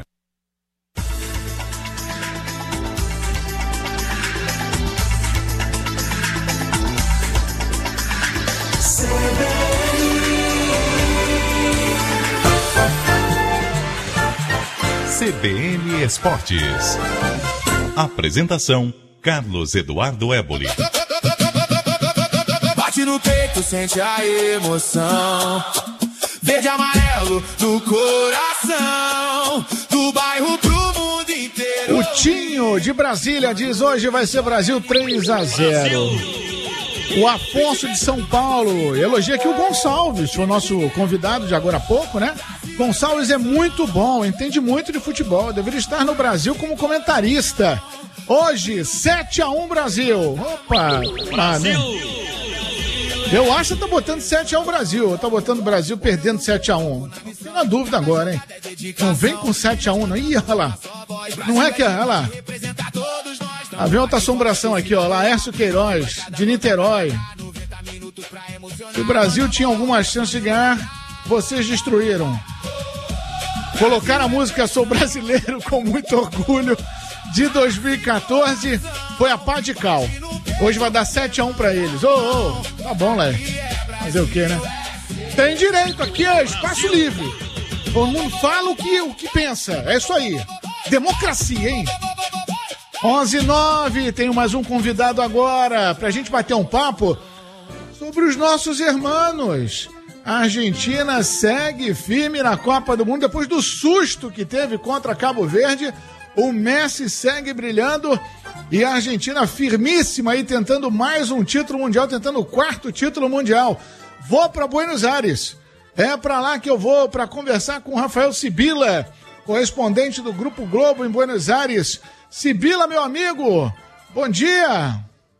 CBN Esportes. Apresentação, Carlos Eduardo Éboli. Bate no peito, sente a emoção. Verde e amarelo no coração, do bairro pro mundo inteiro. O Tinho de Brasília diz: hoje vai ser Brasil 3-0. O Afonso de São Paulo elogia aqui o Gonçalves, foi o nosso convidado de agora há pouco, né? Gonçalves é muito bom, entende muito de futebol, deveria estar no Brasil como comentarista. Hoje, 7-1 Brasil. Opa! Brasil! Eu acho que tá botando 7-1 Brasil. Tá botando o Brasil perdendo 7-1. Tô na dúvida agora, hein? Não vem com 7-1, não. Ih, olha lá. Não é que... Olha lá. Havia outra assombração aqui, ó. Laércio Queiroz, de Niterói. Se o Brasil tinha alguma chance de ganhar, vocês destruíram. Colocaram a música Sou Brasileiro com muito orgulho de 2014. Foi a pá de cal. Hoje vai dar 7-1 pra eles. Tá bom, Léo. Fazer o quê, né? Tem direito aqui, é espaço livre. Todo mundo fala o que pensa. É isso aí. Democracia, hein? 11:09, tenho mais um convidado agora pra gente bater um papo sobre os nossos irmãos. A Argentina segue firme na Copa do Mundo depois do susto que teve contra Cabo Verde. O Messi segue brilhando e a Argentina firmíssima aí tentando mais um título mundial, tentando o 4º título mundial. Vou para Buenos Aires. É para lá que eu vou para conversar com o Rafael Sibila, correspondente do Grupo Globo em Buenos Aires. Sibila, meu amigo, bom dia.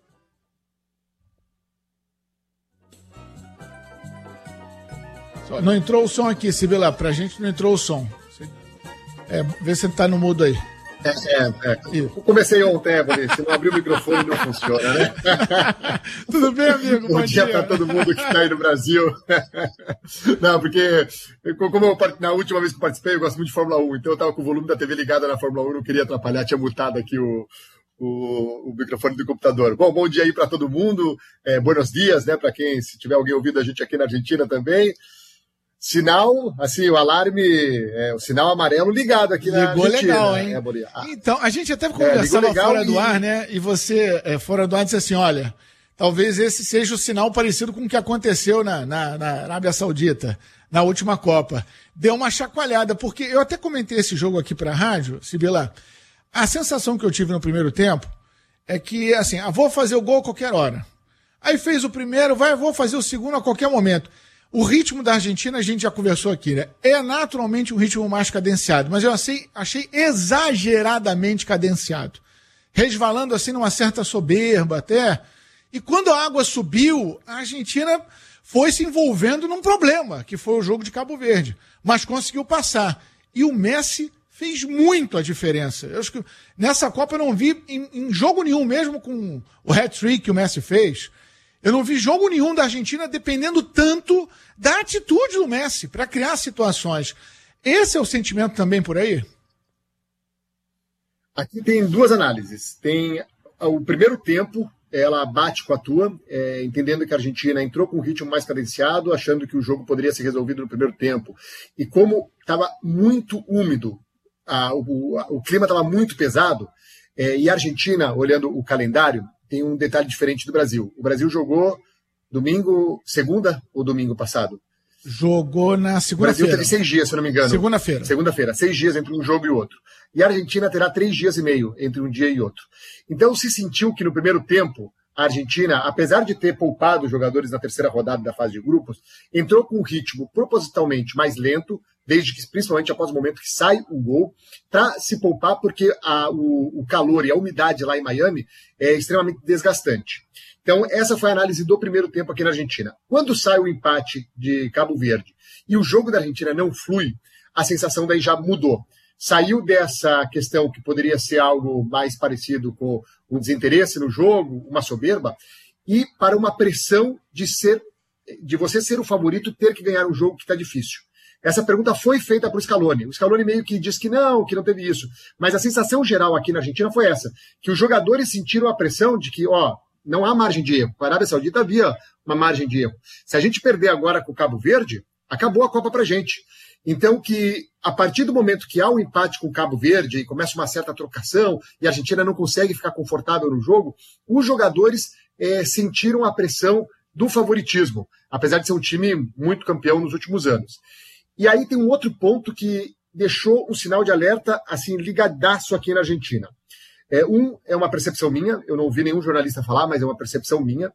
Não entrou o som aqui, Sibila, pra gente não entrou o som. Vê se ele tá no mudo aí. Eu comecei ontem, se não abrir o microfone não funciona, né? Tudo bem, amigo? Bom dia para todo mundo que está aí no Brasil. Não, porque como na última vez que eu participei, eu gosto muito de Fórmula 1, então eu estava com o volume da TV ligado na Fórmula 1, não queria atrapalhar, tinha mutado aqui o microfone do computador. Bom dia aí para todo mundo, buenos dias, né, para quem, se tiver alguém ouvindo a gente aqui na Argentina também. Sinal, assim, o alarme, o sinal amarelo ligado aqui na Argentina. Ligou legal, hein? Então, a gente até conversava fora do ar, né? E você, fora do ar, disse assim, olha, talvez esse seja o sinal parecido com o que aconteceu na Arábia Saudita, na última Copa. Deu uma chacoalhada, porque eu até comentei esse jogo aqui pra rádio, Sibila, a sensação que eu tive no primeiro tempo é que, assim, vou fazer o gol a qualquer hora. Aí fez o primeiro, vou fazer o segundo a qualquer momento. O ritmo da Argentina, a gente já conversou aqui, né? É naturalmente um ritmo mais cadenciado, mas eu achei exageradamente cadenciado. Resvalando assim numa certa soberba até. E quando a água subiu, a Argentina foi se envolvendo num problema, que foi o jogo de Cabo Verde. Mas conseguiu passar. E o Messi fez muito a diferença. Eu acho que nessa Copa eu não vi em jogo nenhum, mesmo com o hat-trick que o Messi fez, eu não vi jogo nenhum da Argentina dependendo tanto da atitude do Messi para criar situações. Esse é o sentimento também por aí? Aqui tem duas análises. Tem o primeiro tempo, ela bate com a tua, entendendo que a Argentina entrou com um ritmo mais cadenciado, achando que o jogo poderia ser resolvido no primeiro tempo. E como estava muito úmido, o clima estava muito pesado, e a Argentina, olhando o calendário, tem um detalhe diferente do Brasil. O Brasil jogou segunda ou domingo passado? Jogou na segunda-feira. O Brasil teve 6 dias, se eu não me engano. Segunda-feira, 6 dias entre um jogo e outro. E a Argentina terá 3 dias e meio entre um dia e outro. Então se sentiu que no primeiro tempo, a Argentina, apesar de ter poupado os jogadores na terceira rodada da fase de grupos, entrou com um ritmo propositalmente mais lento, desde que, principalmente após o momento que sai o gol, para se poupar, porque o calor e a umidade lá em Miami é extremamente desgastante. Então, essa foi a análise do primeiro tempo aqui na Argentina. Quando sai o empate de Cabo Verde e o jogo da Argentina não flui, a sensação daí já mudou. Saiu dessa questão que poderia ser algo mais parecido com um desinteresse no jogo, uma soberba, e para uma pressão de você ser o favorito e ter que ganhar um jogo que está difícil. Essa pergunta foi feita para o Scaloni. O Scaloni meio que disse que não teve isso. Mas a sensação geral aqui na Argentina foi essa, que os jogadores sentiram a pressão de que, não há margem de erro. A Arábia Saudita havia uma margem de erro. Se a gente perder agora com o Cabo Verde, acabou a Copa para a gente. Então, que a partir do momento que há um empate com o Cabo Verde e começa uma certa trocação e a Argentina não consegue ficar confortável no jogo, os jogadores sentiram a pressão do favoritismo, apesar de ser um time muito campeão nos últimos anos. E aí tem um outro ponto que deixou um sinal de alerta assim ligadaço aqui na Argentina. É uma percepção minha, eu não ouvi nenhum jornalista falar, mas é uma percepção minha.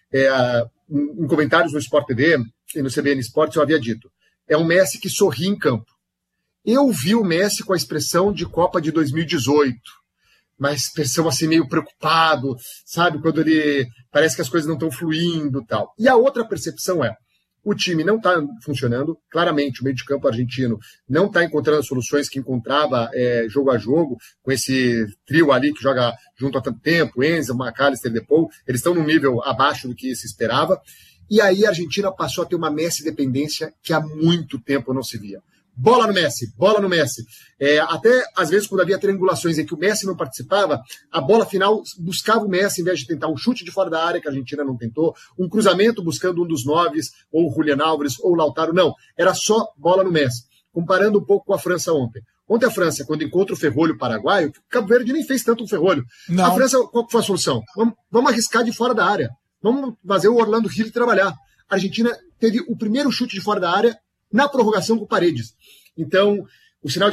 Em comentários no Sport TV e no CBN Esportes eu havia dito, é um Messi que sorri em campo. Eu vi o Messi com a expressão de Copa de 2018, uma expressão assim meio preocupado, sabe, quando ele parece que as coisas não estão fluindo e tal. E a outra percepção o time não está funcionando, claramente o meio de campo argentino não está encontrando as soluções que encontrava jogo a jogo, com esse trio ali que joga junto há tanto tempo, Enzo, McAllister, Depou, eles estão num nível abaixo do que se esperava, e aí a Argentina passou a ter uma Messi dependência que há muito tempo não se via. bola no Messi, bola no Messi. Até, às vezes, quando havia triangulações em que o Messi não participava, a bola final buscava o Messi, em vez de tentar um chute de fora da área, que a Argentina não tentou, um cruzamento buscando um dos 9, ou o Julián Álvares, ou o Lautaro, não. Era só bola no Messi. Comparando um pouco com a França ontem. Ontem a França, quando encontra o ferrolho paraguaio, o Cabo Verde nem fez tanto um ferrolho. Não. A França, qual foi a solução? Vamos arriscar de fora da área. Vamos fazer o Orlando Hill trabalhar. A Argentina teve o primeiro chute de fora da área na prorrogação com Paredes. Então, o sinal